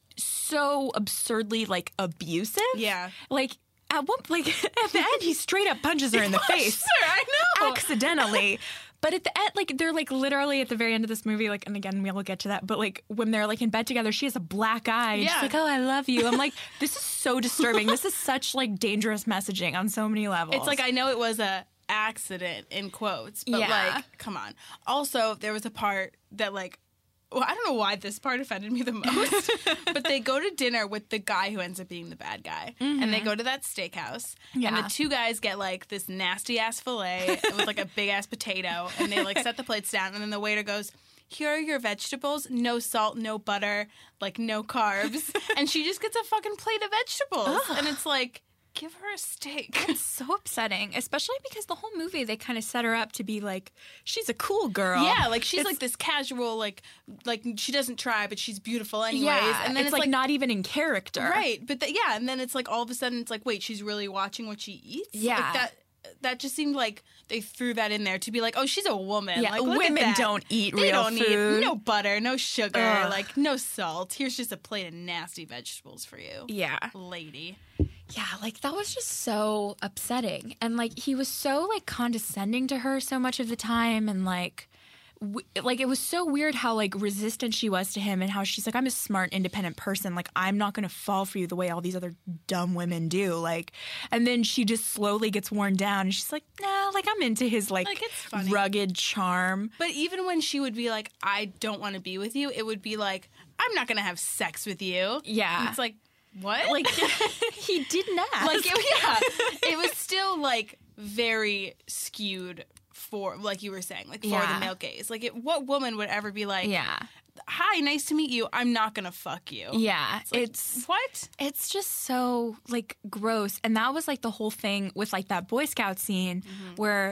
so absurdly like abusive. Yeah. Like at one like at the end he straight up punches her in the face. Sure, I know. Accidentally. But at the end, like, they're, like, literally at the very end of this movie, like, and again, we'll get to that, but, like, when they're, like, in bed together, she has a black eye. And Yeah. she's like, oh, I love you. I'm like, this is so disturbing. This is such, like, dangerous messaging on so many levels. It's like I know it was a accident in quotes, but Yeah. like, come on. Also, there was a part that like, well, I don't know why this part offended me the most, but they go to dinner with the guy who ends up being the bad guy, and they go to that steakhouse, and Yeah. the two guys get like this nasty ass fillet with like a big ass potato, and they like set the plates down, and then the waiter goes, here are your vegetables, no salt, no butter, like no carbs, and she just gets a fucking plate of vegetables, and it's like, give her a steak. It's so upsetting, especially because the whole movie, they kind of set her up to be, like, she's a cool girl. Yeah, like she's It's- like this casual, like like she doesn't try, but she's beautiful anyways. Yeah, and then it's, it's, like, like, not even in character. right, but th- yeah, and then it's like all of a sudden it's like, wait, she's really watching what she eats. Yeah. like that. That just seemed like they threw that in there to be like, oh, she's a woman. Yeah, like, look at women that. don't eat They real don't food. Eat no butter, no sugar, Ugh. like no salt. Here's just a plate of nasty vegetables for you, Yeah. lady. Yeah, like that was just so upsetting. And like he was so like condescending to her so much of the time, and like w- like it was so weird how like resistant she was to him, and how she's like, I'm a smart independent person, like I'm not going to fall for you the way all these other dumb women do, like. And then she just slowly gets worn down, and she's like, nah, like I'm into his like, Like, it's funny. rugged charm. But even when she would be like, I don't want to be with you, it would be like, I'm not going to have sex with you. Yeah. And it's like, what? Like he didn't ask. like it, yeah, it was still like very skewed for, like you were saying, like for Yeah. the male gaze. Like, it, what woman would ever be like, yeah. hi, nice to meet you, I'm not gonna fuck you? Yeah. like, it's what? It's just so like gross. And that was like the whole thing with like that Boy Scout scene where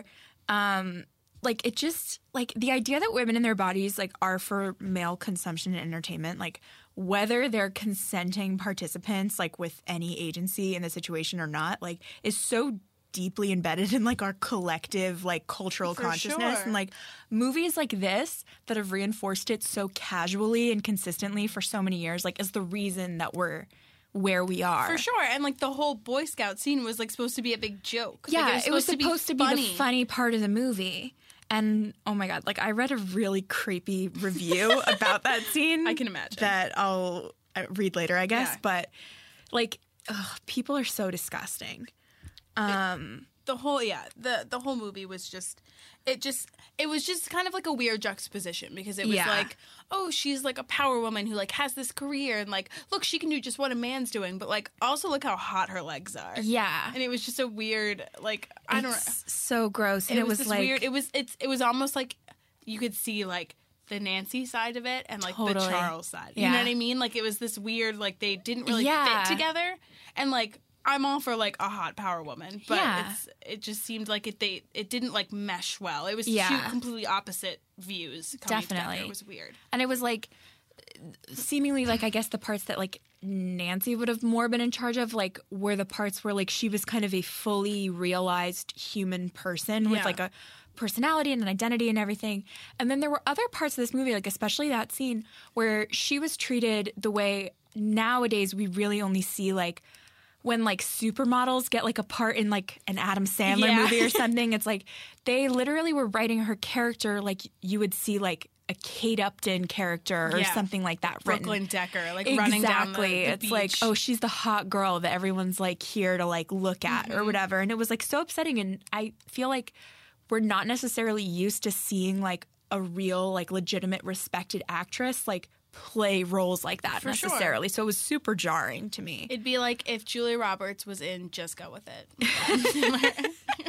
um like it just like the idea that women in their bodies like are for male consumption and entertainment, like whether they're consenting participants like with any agency in the situation or not, like is so deeply embedded in like our collective like cultural For consciousness. sure. And like movies like this that have reinforced it so casually and consistently for so many years, like is the reason that we're where we are. For sure. And like the whole Boy Scout scene was like supposed to be a big joke. Yeah, like, it was supposed to be, funny. the funny part of the movie. And oh my God, like I read a really creepy review about that scene. I can imagine. That I'll uh, read later, I guess. Yeah. But like, ugh, people are so disgusting. Um, The whole yeah, the the whole movie was just it just it was just kind of like a weird juxtaposition because it was Yeah. like, oh, she's like a power woman who like has this career and like look, she can do just what a man's doing, but like also look how hot her legs are. yeah. And it was just a weird like I don't know. It's so gross. And It, it, was, was this like weird. It was it's it was almost like you could see like the Nancy side of it and like the Totally. Charles side. You Yeah. know what I mean? Like it was this weird like they didn't really Yeah. fit together. And like I'm all for like a hot power woman, but Yeah. it's it just seemed like it they it didn't like mesh well. It was Yeah. two completely opposite views coming Definitely. together. It was weird. And it was like seemingly like I guess the parts that like Nancy would have more been in charge of like were the parts where like she was kind of a fully realized human person with Yeah. like a personality and an identity and everything. And then there were other parts of this movie, like especially that scene where she was treated the way nowadays we really only see like when like supermodels get like a part in like an Adam Sandler Yeah. movie or something. It's like they literally were writing her character like you would see like a Kate Upton character or Yeah. something like that written. Brooklyn Decker, like Exactly. running down the, the It's like, beach. oh, she's the hot girl that everyone's like here to like look at Mm-hmm. or whatever. And it was like so upsetting. And I feel like we're not necessarily used to seeing like a real, like legitimate, respected actress like play roles like that For sure. necessarily. So it was super jarring to me. It'd be like if Julia Roberts was in Just Go With It.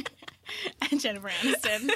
And Jennifer Aniston.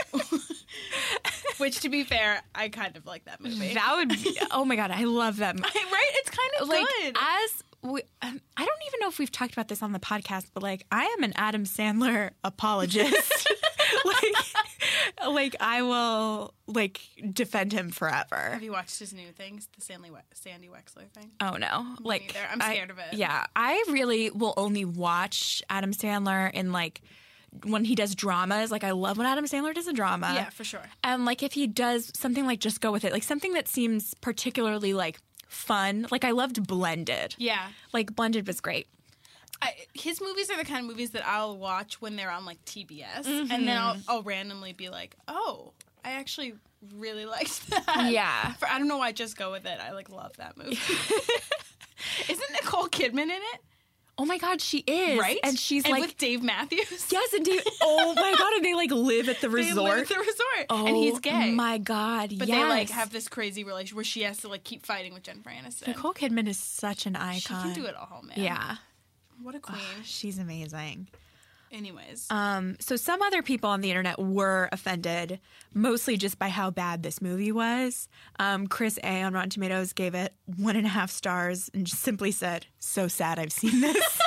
Which, to be fair, I kind of like that movie. That would be, oh my God, I love that. movie. Right? It's kind of Like, good. as we, um, I don't even know if we've talked about this on the podcast, but like, I am an Adam Sandler apologist. like, like, I will like defend him forever. Have you watched his new things, the Sandy, We- Sandy Wexler thing? Oh no, like neither. I'm I- scared of it. Yeah, I really will only watch Adam Sandler in like when he does dramas. Like, I love when Adam Sandler does a drama. Yeah, for sure. And like if he does something like Just Go With It, like something that seems particularly like fun. Like I loved Blended. Yeah. Like Blended was great. I, his movies are the kind of movies that I'll watch when they're on like T B S, Mm-hmm. and then I'll, I'll randomly be like, "Oh, I actually really liked that." Yeah. For, I don't know why. Just Go With It. I like love that movie. Isn't Nicole Kidman in it? Oh my God, she is. Right? And she's and like, with Dave Matthews. yes, indeed. Oh my God, and they like live at the They resort. live at the resort, Oh and he's gay. my God, But yes. they like have this crazy relationship where she has to like keep fighting with Jennifer Aniston. Nicole Kidman is such an icon. She can do it all, man. Yeah, What a queen. she's amazing. Anyways. Um, so some other people on the internet were offended, mostly just by how bad this movie was. Um, Chris A on Rotten Tomatoes gave it one and a half stars and just simply said, "So sad I've seen this."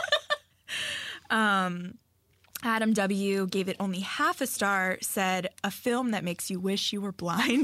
um, Adam W gave it only half a star, said, "A film that makes you wish you were blind."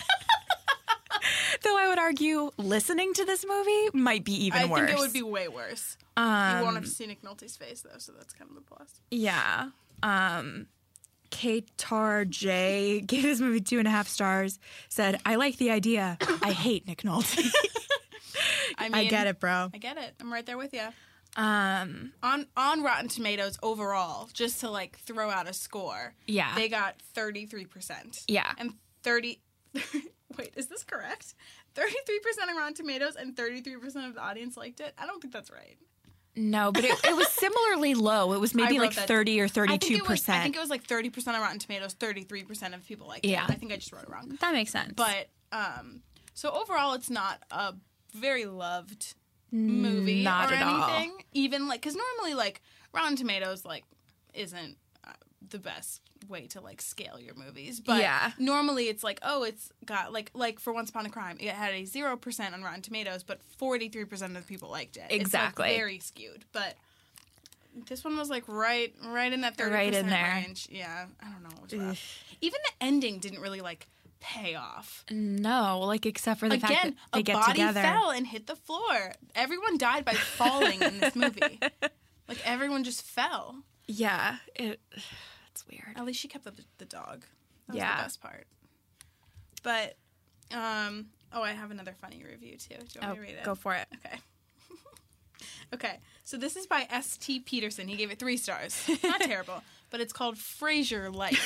Though I would argue listening to this movie might be even I worse. think it would be way worse. Um, you won't have to see Nick Nolte's face, though, so that's kind of a plus. Yeah. Um, K-Tar J gave this movie two and a half stars, said, "I like the idea. I hate Nick Nolte." I mean, I get it, bro. I get it. I'm right there with you. Um, On on Rotten Tomatoes overall, just to like throw out a score, Yeah. they got thirty-three percent. Yeah. And thirty Wait, is this correct? thirty-three percent on Rotten Tomatoes and thirty-three percent of the audience liked it? I don't think that's right. no, but it, it was similarly low. It was maybe I wrote like that- thirty or I think, thirty-two it was, I percent. think it was like thirty percent on Rotten Tomatoes, thirty-three percent of people liked Yeah. it. I think I just wrote it wrong. That makes sense. But, um, so overall, it's not a very loved movie Not or at all. anything. Even like, because normally, like, Rotten Tomatoes, like, isn't uh, the best way to like scale your movies. But Yeah. normally it's like, oh, it's got like like for Once Upon a Crime, it had a zero percent on Rotten Tomatoes, but forty-three percent of the people liked it. Exactly. It's like very skewed. But this one was like right right in that thirty Right percent in there. range. Yeah, I don't know. It was rough. Even the ending didn't really like pay off. no, like except for the fact Again, that they a get body together. fell and hit the floor. Everyone died by falling in this movie. Like everyone just fell. Yeah, it, it's weird. At least she kept the, the dog. That was Yeah. the best part. But, um, oh, I have another funny review, too. Do you want Oh, me to read it? go for it. Okay. Okay, so this is by S T Peterson. He gave it three stars. Not terrible, but it's called Frasier Light.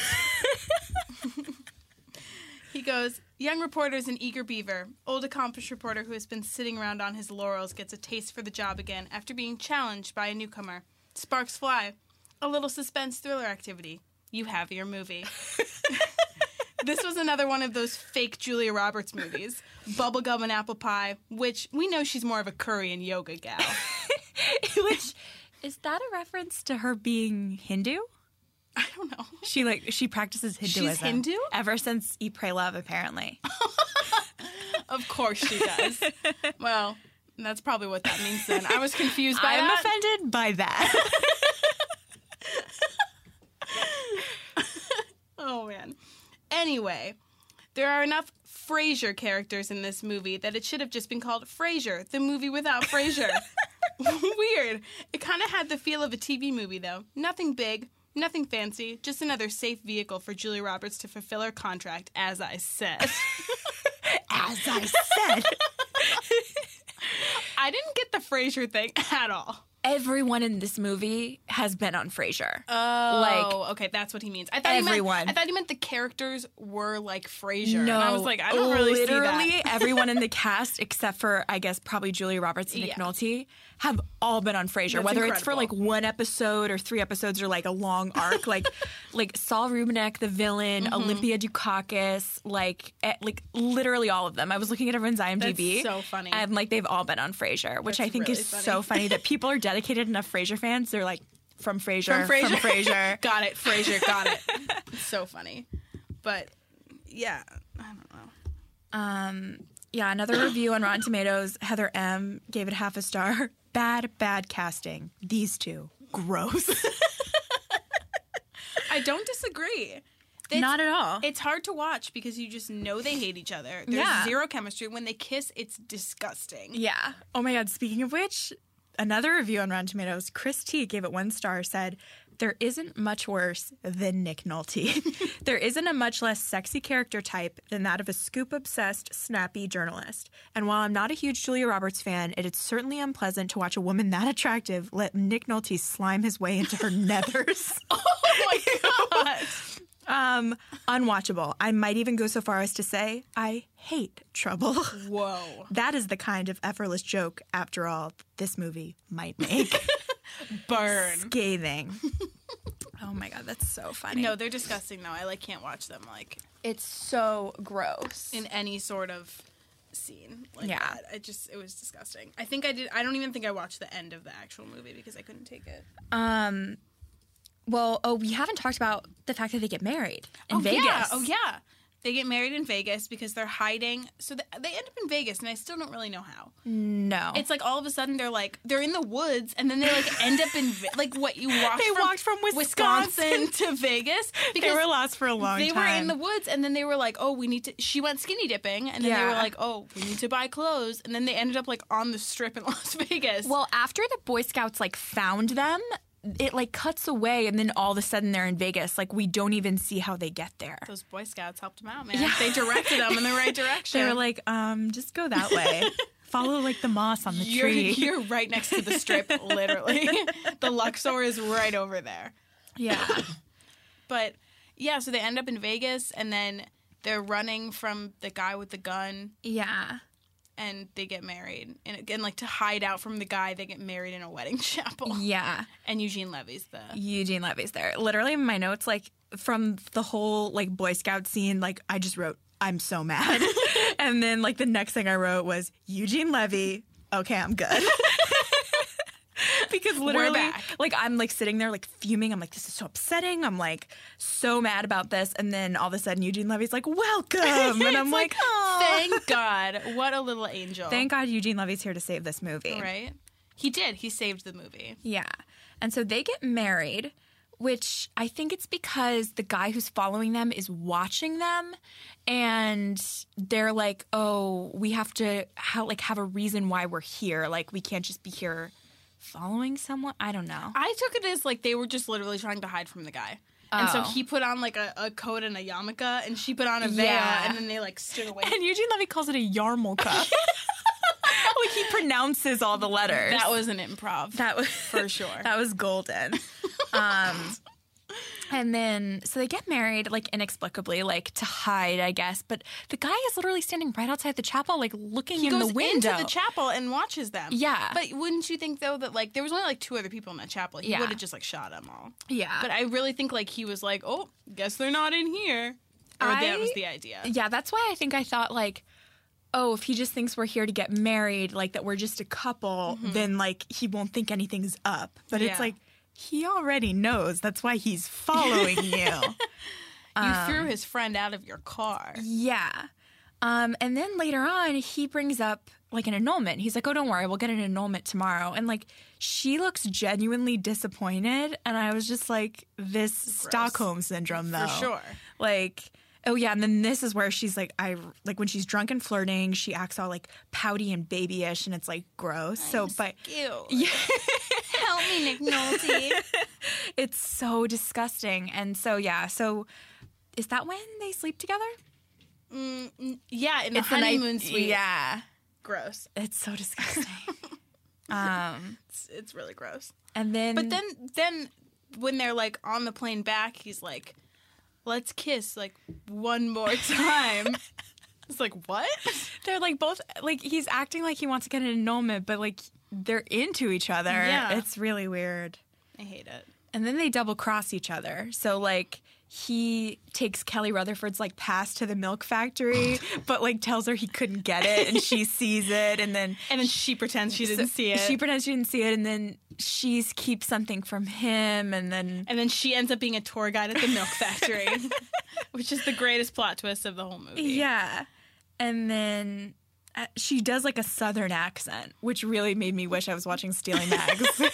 He goes, young reporter is an eager beaver. Old accomplished reporter who has been sitting around on his laurels gets a taste for the job again after being challenged by a newcomer. Sparks fly. A little suspense thriller activity. You have your movie. This was another one of those fake Julia Roberts movies. Bubblegum and apple pie, which we know she's more of a curry and yoga gal. Which, is that a reference to her being Hindu? I don't know. She like she practices Hinduism. Hindu? Ever since Eat, Pray, Love, apparently. Of course she does. Well, that's probably what that means then. I was confused by I'm that. offended by that. Oh, man. Anyway, there are enough Frasier characters in this movie that it should have just been called Frasier, the movie without Frasier. Weird. It kind of had the feel of a T V movie, though. Nothing big, nothing fancy, just another safe vehicle for Julia Roberts to fulfill her contract, as I said. As I said. I didn't get the Frasier thing at all. Everyone in this movie has been on Frasier. Oh, Like, okay, that's what he means. I thought everyone. He meant, I thought he meant the characters were like Frasier. No, and I was like, I don't really literally see that. everyone in the cast, except for I guess probably Julia Roberts and Nick Yeah. Nolte, have all been on Frasier. That's Whether it's for incredible. like one episode or three episodes or like a long arc, like like Saul Rubinek, the villain, Mm-hmm. Olympia Dukakis, like eh, like literally all of them. I was looking at everyone's IMDb. That's so funny. and like they've all been on Frasier, which That's I think really is funny. so funny that people are dedicated enough Frasier fans. They're like from Frasier, From Frasier. from Frasier. Got it, Frasier, got it. It's so funny. But, yeah, I don't know. Um, yeah, another review on Rotten Tomatoes. Heather M. gave it half a star. Bad, bad casting. These two, gross. I don't disagree. It's- Not at all. It's hard to watch because you just know they hate each other. There's Yeah. zero chemistry. When they kiss, it's disgusting. Yeah. Oh my God. Speaking of which, another review on Rotten Tomatoes. Chris T gave it one star. Said there isn't much worse than Nick Nolte. There isn't a much less sexy character type than that of a scoop-obsessed, snappy journalist. And while I'm not a huge Julia Roberts fan, it is certainly unpleasant to watch a woman that attractive let Nick Nolte slime his way into her nethers. Oh my god. Um, unwatchable. I might even go so far as to say I hate Trouble. Whoa. That is the kind of effortless joke, after all, this movie might make. Burn. Scathing. Oh my God, that's so funny. No, they're disgusting though. I like can't watch them like it's so gross. in any sort of scene like Yeah. that. It just it was disgusting. I think I did I don't even think I watched the end of the actual movie because I couldn't take it. Um, well, oh, we haven't talked about the fact that they get married in oh, Vegas. Yeah. Oh yeah. They get married in Vegas because they're hiding. So th- they end up in Vegas, and I still don't really know how. No. It's like all of a sudden they're like they're in the woods, and then they like end up in Ve- like what you walked. They from walked from Wisconsin. to Vegas they because were lost for a long they time. were in the woods, and then they were like, "Oh, we need to." She went skinny dipping, and then they Yeah. were like, "Oh, we need to buy clothes," and then they ended up like on the strip in Las Vegas. Well, after the Boy Scouts like found them, it like cuts away, and then all of a sudden they're in Vegas. Like we don't even see how they get there. those Boy Scouts helped them out, man. Yeah. They directed them in the right direction. They were like, um, just go that way. Follow like the moss on the You're, tree. you're right next to the strip, literally. The Luxor is right over there. Yeah. But yeah, so they end up in Vegas, and then they're running from the guy with the gun, Yeah. and they get married. And again, like to hide out from the guy, they get married in a wedding chapel. Yeah. And Eugene Levy's the Eugene Levy's there. Literally in my notes, like from the whole like Boy Scout scene, like I just wrote, I'm so mad. And then like the next thing I wrote was Eugene Levy. Okay, I'm good. Because literally, back. like I'm like sitting there like fuming. I'm like, this is so upsetting. I'm like so mad about this. And then all of a sudden Eugene Levy's like, welcome. And I'm It's like, oh. thank God. What a little angel. Thank God Eugene Levy's here to save this movie. Right? He did. He saved the movie. Yeah. And so they get married, which I think it's because the guy who's following them is watching them, and they're like, "Oh, we have to ha- like have a reason why we're here. Like we can't just be here following someone. I don't know. I took it as like they were just literally trying to hide from the guy. And so Oh. he put on like a, a coat and a yarmulke, and she put on a veil, Yeah. and then they like stood away. And Eugene Levy calls it a yarmulke. Like he pronounces all the letters. That was an improv. that was for sure. That was golden. Um, and then so they get married like inexplicably, like to hide, I guess. But the guy is literally standing right outside the chapel, like looking he in goes the window. into the chapel and watches them. Yeah. But wouldn't you think though that like there was only like two other people in that chapel? He Yeah. would have just like shot them all. Yeah, But I really think like he was like, oh, guess they're not in here. Or I- that was the idea. yeah, that's why I think I thought like, oh, if he just thinks we're here to get married, like that we're just a couple, then like he won't think anything's up. But Yeah. it's like he already knows. That's why he's following you. You threw his friend out of your car. Yeah. Um, and then later on, he brings up like an annulment. He's like, oh, don't worry, we'll get an annulment tomorrow. And like, she looks genuinely disappointed. And I was just like, this Stockholm syndrome, though. For sure. Like, oh, yeah. And then this is where she's like, I like when she's drunk and flirting, she acts all like pouty and babyish, and it's like gross. So, but Ew. yeah, Help me, Nick Nolte. it's so disgusting. And so, yeah. So, is that when they sleep together? Mm, yeah, in the It's the night- honeymoon suite. Yeah. Gross. It's so disgusting. um, It's, it's really gross. and then, But then, then when they're like on the plane back, he's like, "Let's kiss like one more time." It's like what? they're like both like he's acting like he wants to get an annulment, but like they're into each other. Yeah. It's really weird. I hate it. And then they double cross each other. So like he takes Kelly Rutherford's like pass to the milk factory, but like tells her he couldn't get it, and she sees it, and then And then she pretends she didn't see it. She pretends she didn't see it, and then she keeps something from him, and then and then she ends up being a tour guide at the milk factory, which is the greatest plot twist of the whole movie. yeah, and then uh, she does like a southern accent, which really made me wish I was watching Stealing Mags.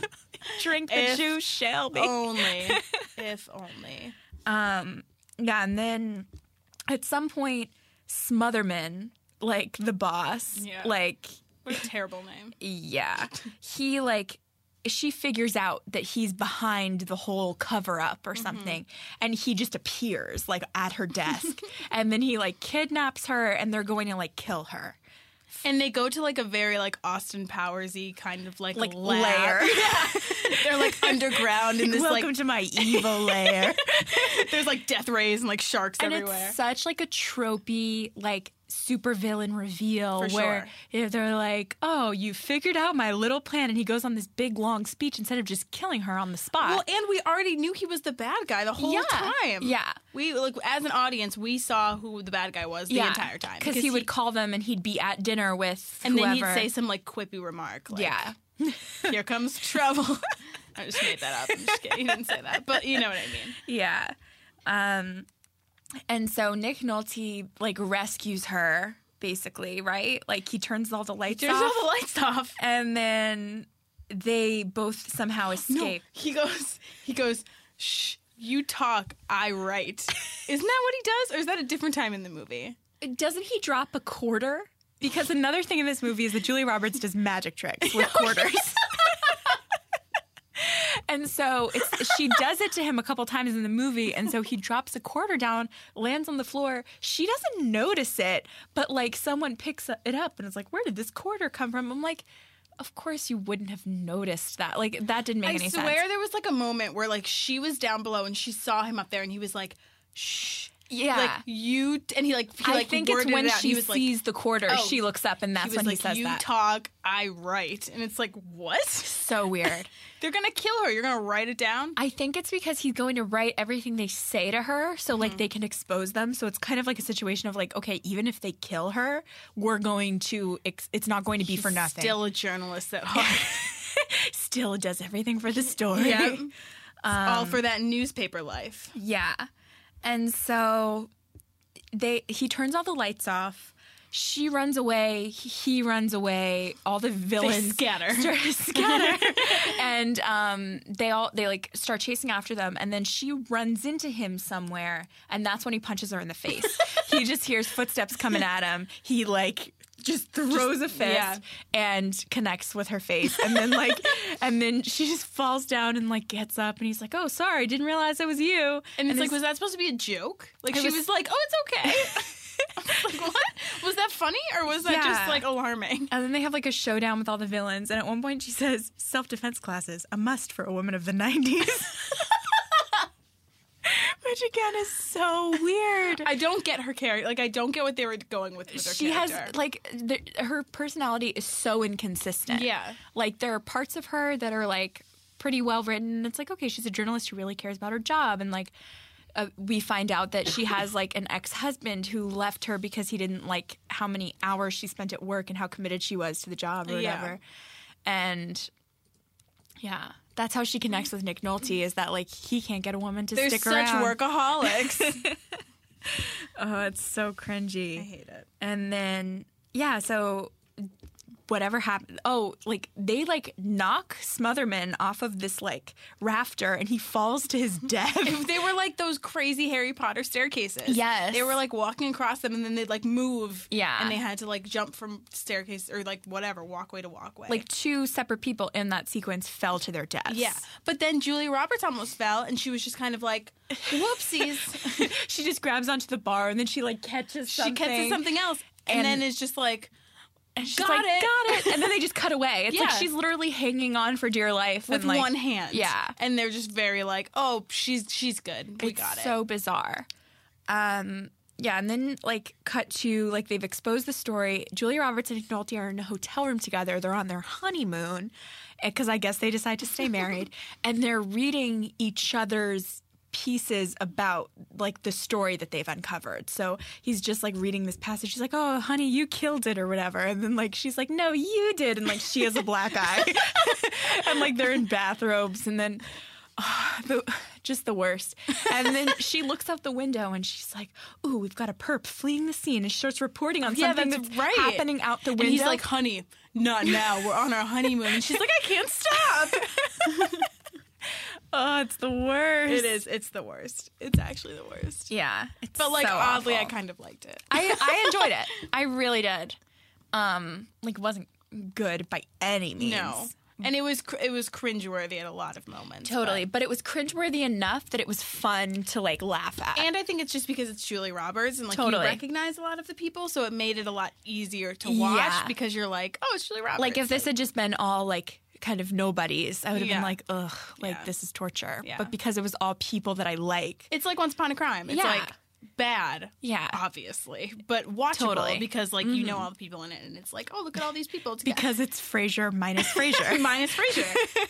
Drink the If juice, Shelby. Only, if only. Um, yeah, and then at some point, Smotherman, like the boss, Yeah. like What a terrible name. yeah, he like she figures out that he's behind the whole cover up or something, and he just appears like at her desk, and then he like kidnaps her, and they're going to like kill her. And they go to like a very like Austin Powers-y kind of like, Like lab. lair. They're like underground in this Welcome like to my evil lair. there's like death rays and like sharks And everywhere. it's such like a tropey like supervillain reveal For where sure. if they're like, "Oh, you figured out my little plan," and he goes on this big long speech instead of just killing her on the spot. Well, and we already knew he was the bad guy the whole Yeah. time. Yeah. We like as an audience, we saw who the bad guy was the entire time because he would call them and he'd be at dinner with and whoever. then he'd say some like quippy remark. Like, yeah. here comes trouble. I just made that up. I'm just kidding. He didn't say that, but you know what I mean. Yeah. Um, and so Nick Nolte like rescues her basically, right? Like he turns all the lights Turns off, all the lights off. and then they both somehow No, escape. he goes. He goes. Shh. You talk. I write. Isn't that what he does, or is that a different time in the movie? Doesn't he drop a quarter? Because another thing in this movie is that Julia Roberts does magic tricks with quarters. And so it's, she does it to him a couple times in the movie, and so he drops a quarter down, lands on the floor. She doesn't notice it, but like someone picks it up, and it's like, where did this quarter come from? I'm like, of course you wouldn't have noticed that. Like that didn't make I any swear sense. there was like a moment where like she was down below and she saw him up there, and he was like, shh. Yeah. Like you, and he like he I like think it's worded when it out. she he was like, sees the quarter, oh, she looks up, and that's he was when like, he says you that. talk, I write, and it's like what? So weird. They're gonna kill her. You're gonna write it down. I think it's because he's going to write everything they say to her so Mm-hmm. like they can expose them. So it's kind of like a situation of like, okay, even if they kill her, we're going to ex- it's not going to be for nothing. Still a journalist at heart. Still does everything for the story. Yep. Um, All for that newspaper life. Yeah. And so they he turns all the lights off. She runs away. He runs away. All the villains scatter. start to scatter, and um, they all they like start chasing after them. And then she runs into him somewhere, and that's when he punches her in the face. He just hears footsteps coming at him. He like just throws a fist yeah. and connects with her face. And then, like, and then she just falls down and, like, gets up. And he's like, oh, sorry, didn't realize it was you. And, and it's like, this- was that supposed to be a joke? Like, It she was- was, like, oh, it's okay. I was like, what? Was that funny or was that Yeah. just, like, alarming? And then they have, like, a showdown with all the villains. And at one point she says, self-defense classes, a must for a woman of the nineties. Which, again, is so weird. I don't get her character. Like, I don't get what they were going with with her She has, character. like, the, her personality is so inconsistent. Yeah. Like, there are parts of her that are, like, pretty well written. It's like, okay, she's a journalist who really cares about her job. And, like, uh, we find out that she has, like, an ex-husband who left her because he didn't like how many hours she spent at work and how committed she was to the job or Yeah. whatever. And, yeah. That's how she connects with Nick Nolte, is that, like, he can't get a woman to They're stick such around. workaholics. Oh, it's so cringy. I hate it. And then, yeah, so whatever happened. Oh, like, they, like, knock Smotherman off of this, like, rafter, and he falls to his death. They were like those crazy Harry Potter staircases. Yes. They were like walking across them and then they'd like move. Yeah. And they had to like jump from staircase or like whatever, walkway to walkway. Like, two separate people in that sequence fell to their deaths. yeah. But then Julia Roberts almost fell and she was just kind of like, whoopsies. She just grabs onto the bar, and then she, like, catches she something. catches something else. And, And- then it's just like, And she's got like, it. got it. And then they just cut away. It's like Yeah. she's literally hanging on for dear life. with and, like, one hand. Yeah. And they're just very like, oh, she's she's good. We It's got it. so bizarre. Um, yeah, and then, like, cut to, like, they've exposed the story. Julia Roberts and Nick Nolte are in a hotel room together. They're on their honeymoon because I guess they decide to stay married. And they're reading each other's pieces about, like, the story that they've uncovered. So he's just, like, reading this passage. She's like, oh, honey, you killed it or whatever. And then, like, she's like, no, you did. And, like, she has a black eye. And, like, they're in bathrobes. And then... Oh, the, just the worst. And then she looks out the window and she's like, ooh, we've got a perp fleeing the scene. And she starts reporting on Yeah, something that's that's right. happening out the window. And he's like, honey, not now. We're on our honeymoon. And she's like, I can't stop. oh, it's the worst. It is. It's the worst. It's actually the worst. Yeah. It's But like so oddly, awful. I kind of liked it. I, I enjoyed it. I really did. Um, like, it wasn't good by any means. No, and it was cr- it was cringeworthy at a lot of moments. Totally. But it was cringeworthy enough that it was fun to, like, laugh at. But, and I think it's just because it's Julie Roberts and like Totally. you recognize a lot of the people, so it made it a lot easier to watch Yeah. because you're like, oh, it's Julie Roberts. like, if this had just been all, like, kind of nobodies, I would have Yeah. been like, ugh, like, Yeah. this is torture. Yeah. But because it was all people that I like. it's like Once Upon a Crime. It's Yeah. like bad, Yeah. obviously, but watchable Totally. because like you know all the people in it, and it's like, oh, look at all these people together. Because it's Frasier minus Frasier. minus Frasier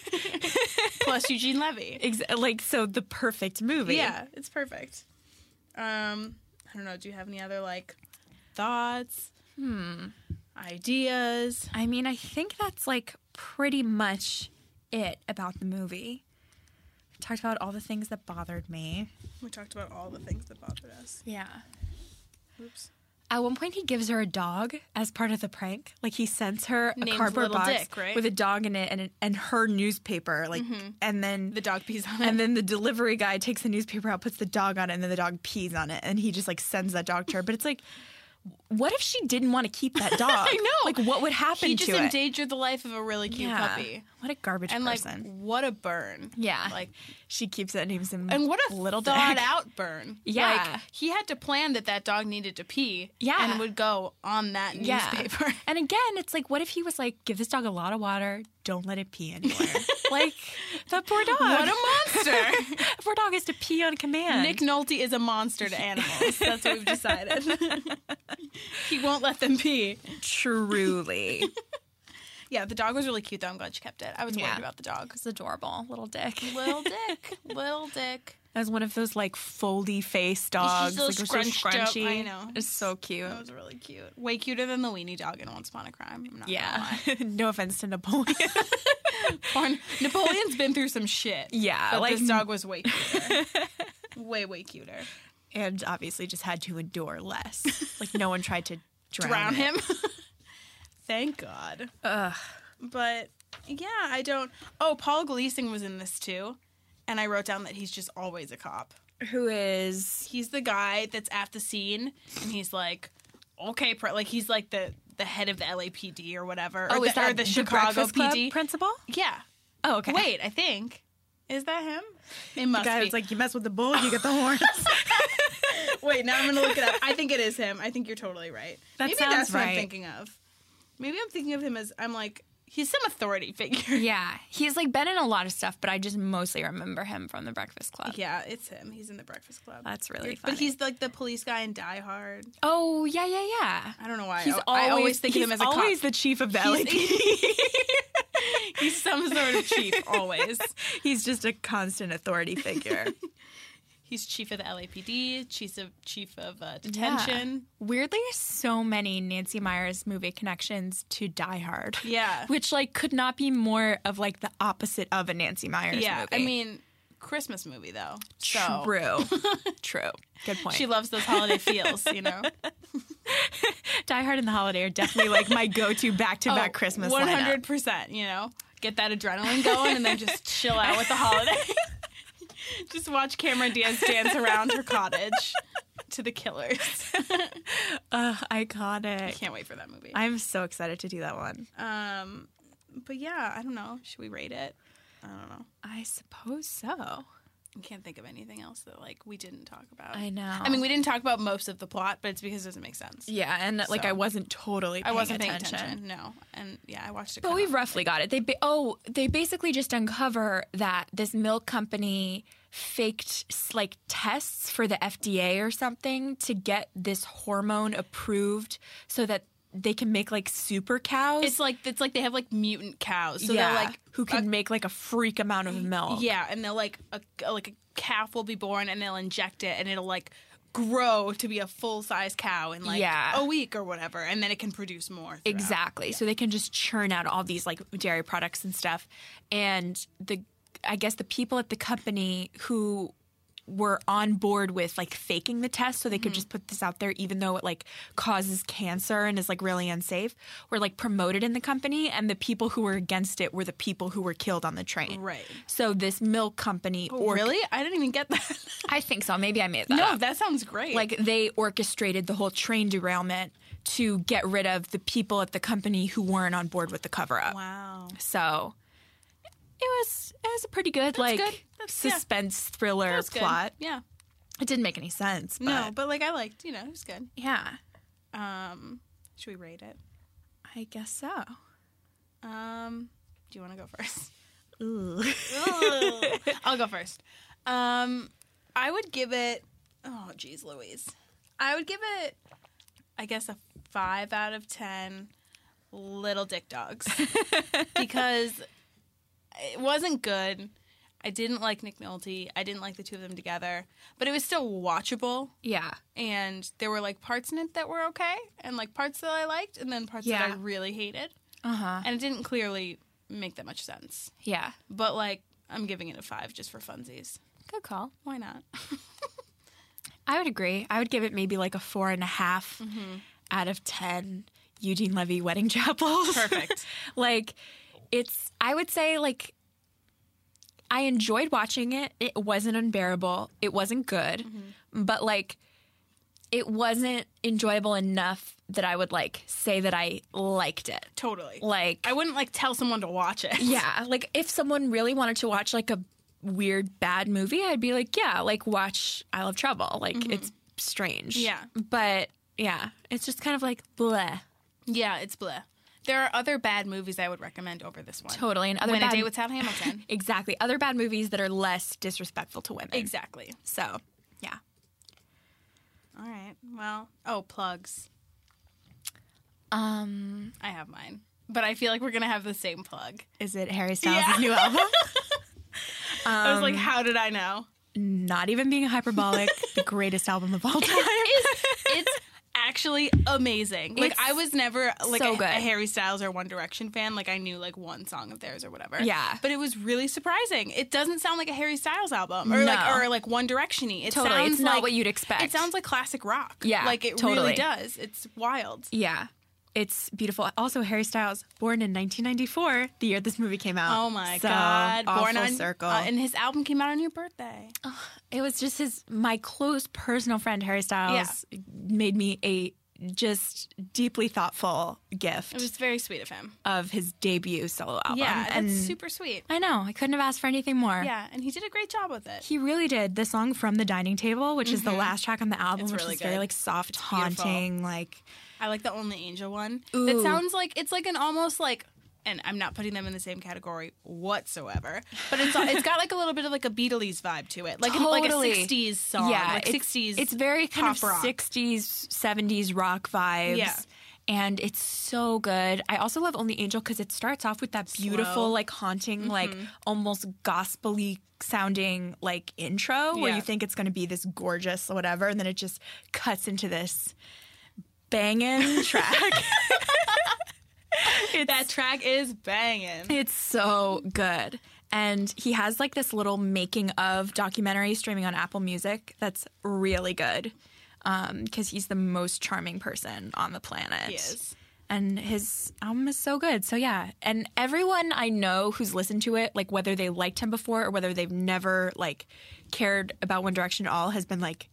plus Eugene Levy. Ex- like, so the perfect movie. Yeah, it's perfect. Um, I don't know. Do you have any other like thoughts? Hmm. Ideas? I mean, I think that's, like, pretty much it about the movie. We talked about all the things that bothered me. We talked about all the things that bothered us. Yeah. Oops. At one point, he gives her a dog as part of the prank. Like, he sends her a Named cardboard Little box Dick, right? with a dog in it and and her newspaper. Like, and then The dog pees on it. and then the delivery guy takes the newspaper out, puts the dog on it, and then the dog pees on it, and he just, like, sends that dog to her. But it's like, what if she didn't want to keep that dog? I know. Like, what would happen he just to it? endangered the life of a really cute Yeah. puppy. What a garbage And like, person. what a burn. Yeah. Like, She keeps it and names him and what a Little thought Dick. out burn. Yeah. Like, he had to plan that that dog needed to pee. Yeah. And would go on that Yeah. newspaper. And again, it's like, what if he was like, give this dog a lot of water, don't let it pee anywhere? Like, that poor dog. What a monster. That poor dog has to pee on command. Nick Nolte is a monster to animals. That's what we've decided. He won't let them pee. Truly. Yeah, the dog was really cute, though. I'm glad she kept it. I was Yeah. worried about the dog. It's adorable. Little Dick. Little Dick. Little Dick. As one of those, like, foldy face dogs. so like, they're scrunched up. so scrunchy. I know. It's so cute. That was really cute. Way cuter than the weenie dog in Once Upon a Crime. I'm not Yeah. gonna lie. No offense to Napoleon. Poor- Napoleon's been through some shit. Yeah, But like- this dog was way cuter. way, way cuter. And obviously just had to endure less. Like, no one tried to drown, Drown it. him. Thank God. Ugh. But yeah, I don't. Oh, Paul Gleason was in this too, and I wrote down that he's just always a cop. Who is... He's the guy that's at the scene, and he's like, okay, pre-, like he's like the the head of the L A P D or whatever. Oh, or is the, that or the, the Chicago Breakfast Club P D principal? Yeah. Oh, okay. Wait, I think is that him? It must Guy be. was like, you mess with the bull, you get the horns. Wait, now I'm gonna look it up. I think it is him. I think you're totally right. That Maybe sounds that's what I'm right. thinking of. Maybe I'm thinking of him as I'm like he's some authority figure. Yeah, he's like been in a lot of stuff, but I just mostly remember him from The Breakfast Club. Yeah, it's him. He's in the Breakfast Club. That's really You're- funny. But he's like the police guy in Die Hard. Oh yeah, yeah, yeah. I don't know why. He's I, always, I always think of he's him as a always cop. the chief of the L A P D. He's, he's some sort of chief always. He's just a constant authority figure. He's chief of the L A P D, chief of chief of uh, detention. Weirdly, so many Nancy Meyers movie connections to Die Hard. Yeah. Which like could not be more of like the opposite of a Nancy Meyers Yeah, movie. I mean, Christmas movie though. So true. True. Good point. she loves those holiday feels, you know. Die Hard and The Holiday are definitely like my go-to back-to-back Christmas one lineup. hundred percent, you know. Get that adrenaline going and then just chill out with the holiday. Just watch Cameron Diaz dance around her cottage to The Killers. Ugh, iconic. Can't wait for that movie. I'm so excited to do that one. Um, but yeah, I don't know. Should we rate it? I don't know. I suppose so. I can't think of anything else that like we didn't talk about. I know. I mean, we didn't talk about most of the plot, but it's because it doesn't make sense. Yeah, and like So. I wasn't totally I paying wasn't attention. paying attention. No, and yeah, I watched it. But kinda we've off. roughly got it. They ba- oh, they basically just uncover that this milk company faked s- like tests for the F D A or something to get this hormone approved so that they can make like super cows. It's like it's like they have like mutant cows, so yeah, they're like who can a- make like a freak amount of milk. yeah, and they'll like a like a calf will be born and they'll inject it and it'll like grow to be a full size cow in like Yeah. a week or whatever, and then it can produce more. throughout. Exactly. So they can just churn out all these like dairy products and stuff. And the I guess the people at the company who were on board with like faking the test so they could just put this out there even though it like causes cancer and is like really unsafe were like promoted in the company, and the people who were against it were the people who were killed on the train. Right. So this milk company Oh, or really? I didn't even get that. I think so. Maybe I made that no, up. that sounds great. Like they orchestrated the whole train derailment to get rid of the people at the company who weren't on board with the cover up. wow. So it was it was a pretty good like good. That's- yeah. suspense thriller That was good. plot. Yeah. It didn't make any sense. But No, but like I liked, you know, it was good. yeah, Um, should we rate it? I guess so. Um, do you want to go first? Ooh. I'll go first. Um, I would give it. Oh, geez, Louise. I would give it, I guess, a five out of ten. Little dick dogs, because it wasn't good. I didn't like Nick Nolte. I didn't like the two of them together, but it was still watchable. Yeah. And there were like parts in it that were okay, and like parts that I liked, and then parts that Yeah. I really hated. Uh huh. And it didn't clearly make that much sense. Yeah. But like, I'm giving it a five just for funsies. Good call. Why not? I would agree. I would give it maybe like a four and a half out of ten Eugene Levy wedding chapels. Perfect. Like, it's, I would say, like, I enjoyed watching it. It wasn't unbearable. It wasn't good. But, like, it wasn't enjoyable enough that I would, like, say that I liked it. Totally. Like, I wouldn't like tell someone to watch it. yeah, like, if someone really wanted to watch, like, a weird, bad movie, I'd be like, yeah, like, watch I Love Trouble. Like, it's strange. Yeah. But, yeah, it's just kind of like, bleh. Yeah, it's bleh. There are other bad movies I would recommend over this one. Totally. And other When bad, a Day with Sal Hamilton. exactly. Other bad movies that are less disrespectful to women. Exactly. So, yeah. All right. Well, oh, plugs. Um, I have mine. But I feel like we're going to have the same plug. is it Harry Styles' Yeah. new album? I was Um, like, how did I know? Not even being hyperbolic, the greatest album of all time. It's, it's actually amazing. Like, It's I was never like so a, good. a Harry Styles or One Direction fan. Like, I knew like one song of theirs or whatever. Yeah. But it was really surprising. It doesn't sound like a Harry Styles album or like No. or like One Direction-y. It Totally. sounds It's not like, what you'd expect. It sounds like classic rock. Yeah, Like, it totally. really does. It's wild. Yeah. It's beautiful. Also, Harry Styles, born in nineteen ninety-four, the year this movie came out. Oh my So, God. all Born full on circle. uh, and his album came out on your birthday. It was just his, my close personal friend, Harry Styles, made me a just deeply thoughtful gift It was very sweet of him. of his debut solo album. Yeah, that's and super sweet. I know. I couldn't have asked for anything more. Yeah, and he did a great job with it. He really did. The song From the Dining Table, which is the last track on the album, It's which really is very good. like soft, beautiful. haunting, like I like the Only Angel one. Ooh. It sounds like it's like an almost like, and I'm not putting them in the same category whatsoever, but it's it's got like a little bit of like a Beatles vibe to it, like like a Totally. sixties song, yeah, like it's, sixties. It's very kind pop of rock. sixties, seventies rock vibes. Yeah. And it's so good. I also love Only Angel because it starts off with that beautiful, Slow. like haunting, like almost gospel-y sounding like intro where Yeah. you think it's going to be this gorgeous whatever, and then it just cuts into this banging track. It's, That track is banging. it's so good. And he has like this little making of documentary streaming on Apple Music that's really good because he's the most charming person on the planet. He is. And his album is so good. So yeah, and everyone I know who's listened to it, like whether they liked him before or whether they've never like cared about One Direction at all, has been like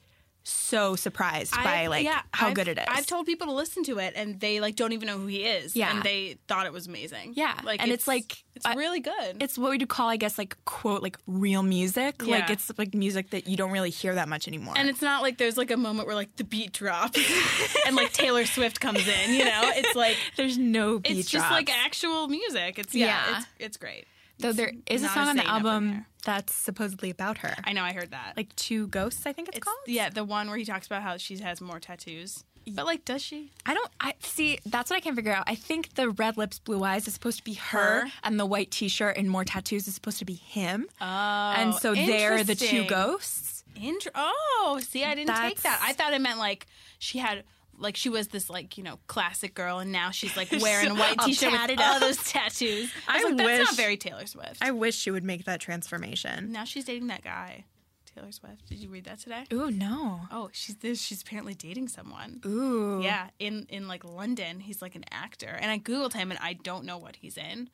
so surprised by I- like yeah, how I've- good it is. I've told people to listen to it, and they like don't even know who he is. Yeah. and they thought it was amazing. Yeah, like and it's like- it's I- really good. It's what we'd call, I guess, like quote like real music. Like Yeah. it's like music that you don't really hear that much anymore. And it's not like there's like a moment where like the beat drops and like Taylor Swift comes in, you know? It's like there's no beat it's just drops. like actual music. It's yeah, Yeah. It's, it's great. Though there is a not song a on the Zayn up in album there. that's supposedly about her. I know, I heard that. Like Two Ghosts, I think it's, it's called. yeah, the one where he talks about how she has more tattoos. But like, does she? I don't. I see. That's what I can't figure out. I think the red lips, blue eyes is supposed to be her, Her? and the white T-shirt and more tattoos is supposed to be him. Oh, and so they're the two interesting. ghosts. Int- oh, see, I didn't take That's- that. I thought it meant like she had. Like she was this like you know classic girl, and now she's like wearing a white All T-shirt with tatted all up. those tattoos. I was I like, that's wish- not very Taylor Swift. I wish she would make that transformation. Now she's dating that guy, Taylor Swift. Did you read that today? Ooh, no. Oh, she's this. She's apparently dating someone. Ooh. Yeah, in in like London, he's like an actor, and I googled him, and I don't know what he's in.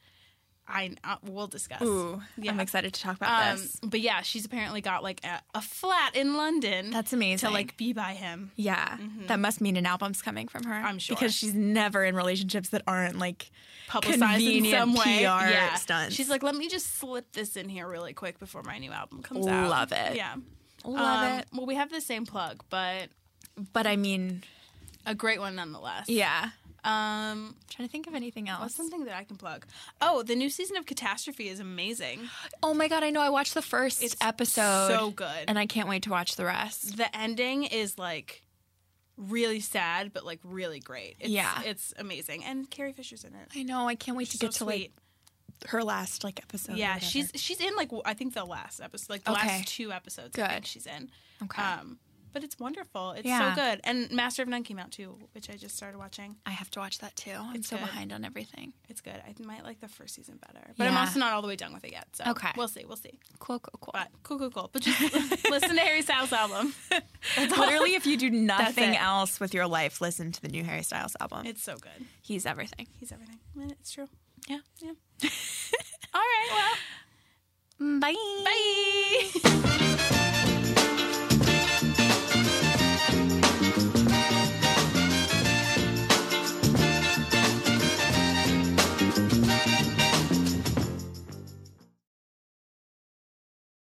I uh, we'll discuss. Ooh. Yeah. I'm excited to talk about Um, this. but yeah, she's apparently got like a, a flat in London. That's amazing. To like be by him. Yeah, that must mean an album's coming from her. I'm sure. because she's never in relationships that aren't like Publicized in convenient some way. P R yeah. stunts. She's like, let me just slip this in here really quick before my new album comes out. Love it. Yeah. love Um, it. Well, we have the same plug, but But I mean, a great one nonetheless. yeah. Um, trying to think of anything else. what's something that I can plug? Oh, the new season of Catastrophe is amazing. Oh my god, I know. I watched the first It's episode. so good. And I can't wait to watch the rest. The ending is like really sad, but like really great. It's, Yeah. it's amazing, and Carrie Fisher's in it. I know. I can't wait to She's get so to sweet. like her last like episode. or Yeah, whatever. she's she's in like I think the last episode, like the Okay. last two episodes. I think Good. she's in. Okay. Um, but it's wonderful. It's Yeah. so good. And Master of None came out too, which I just started watching. I have to watch that too. I'm It's so good. behind on everything. It's good. I might like the first season better, but I'm Yeah. also not all the way done with it yet. So Okay. we'll see. We'll see. Cool, cool, cool. But cool, cool, cool. But just listen to Harry Styles' album. That's all. Literally, if you do nothing it. else with your life, listen to the new Harry Styles album. It's so good. He's everything. He's everything. I mean, it's true. Yeah. Yeah. All right. Well. Bye. Bye.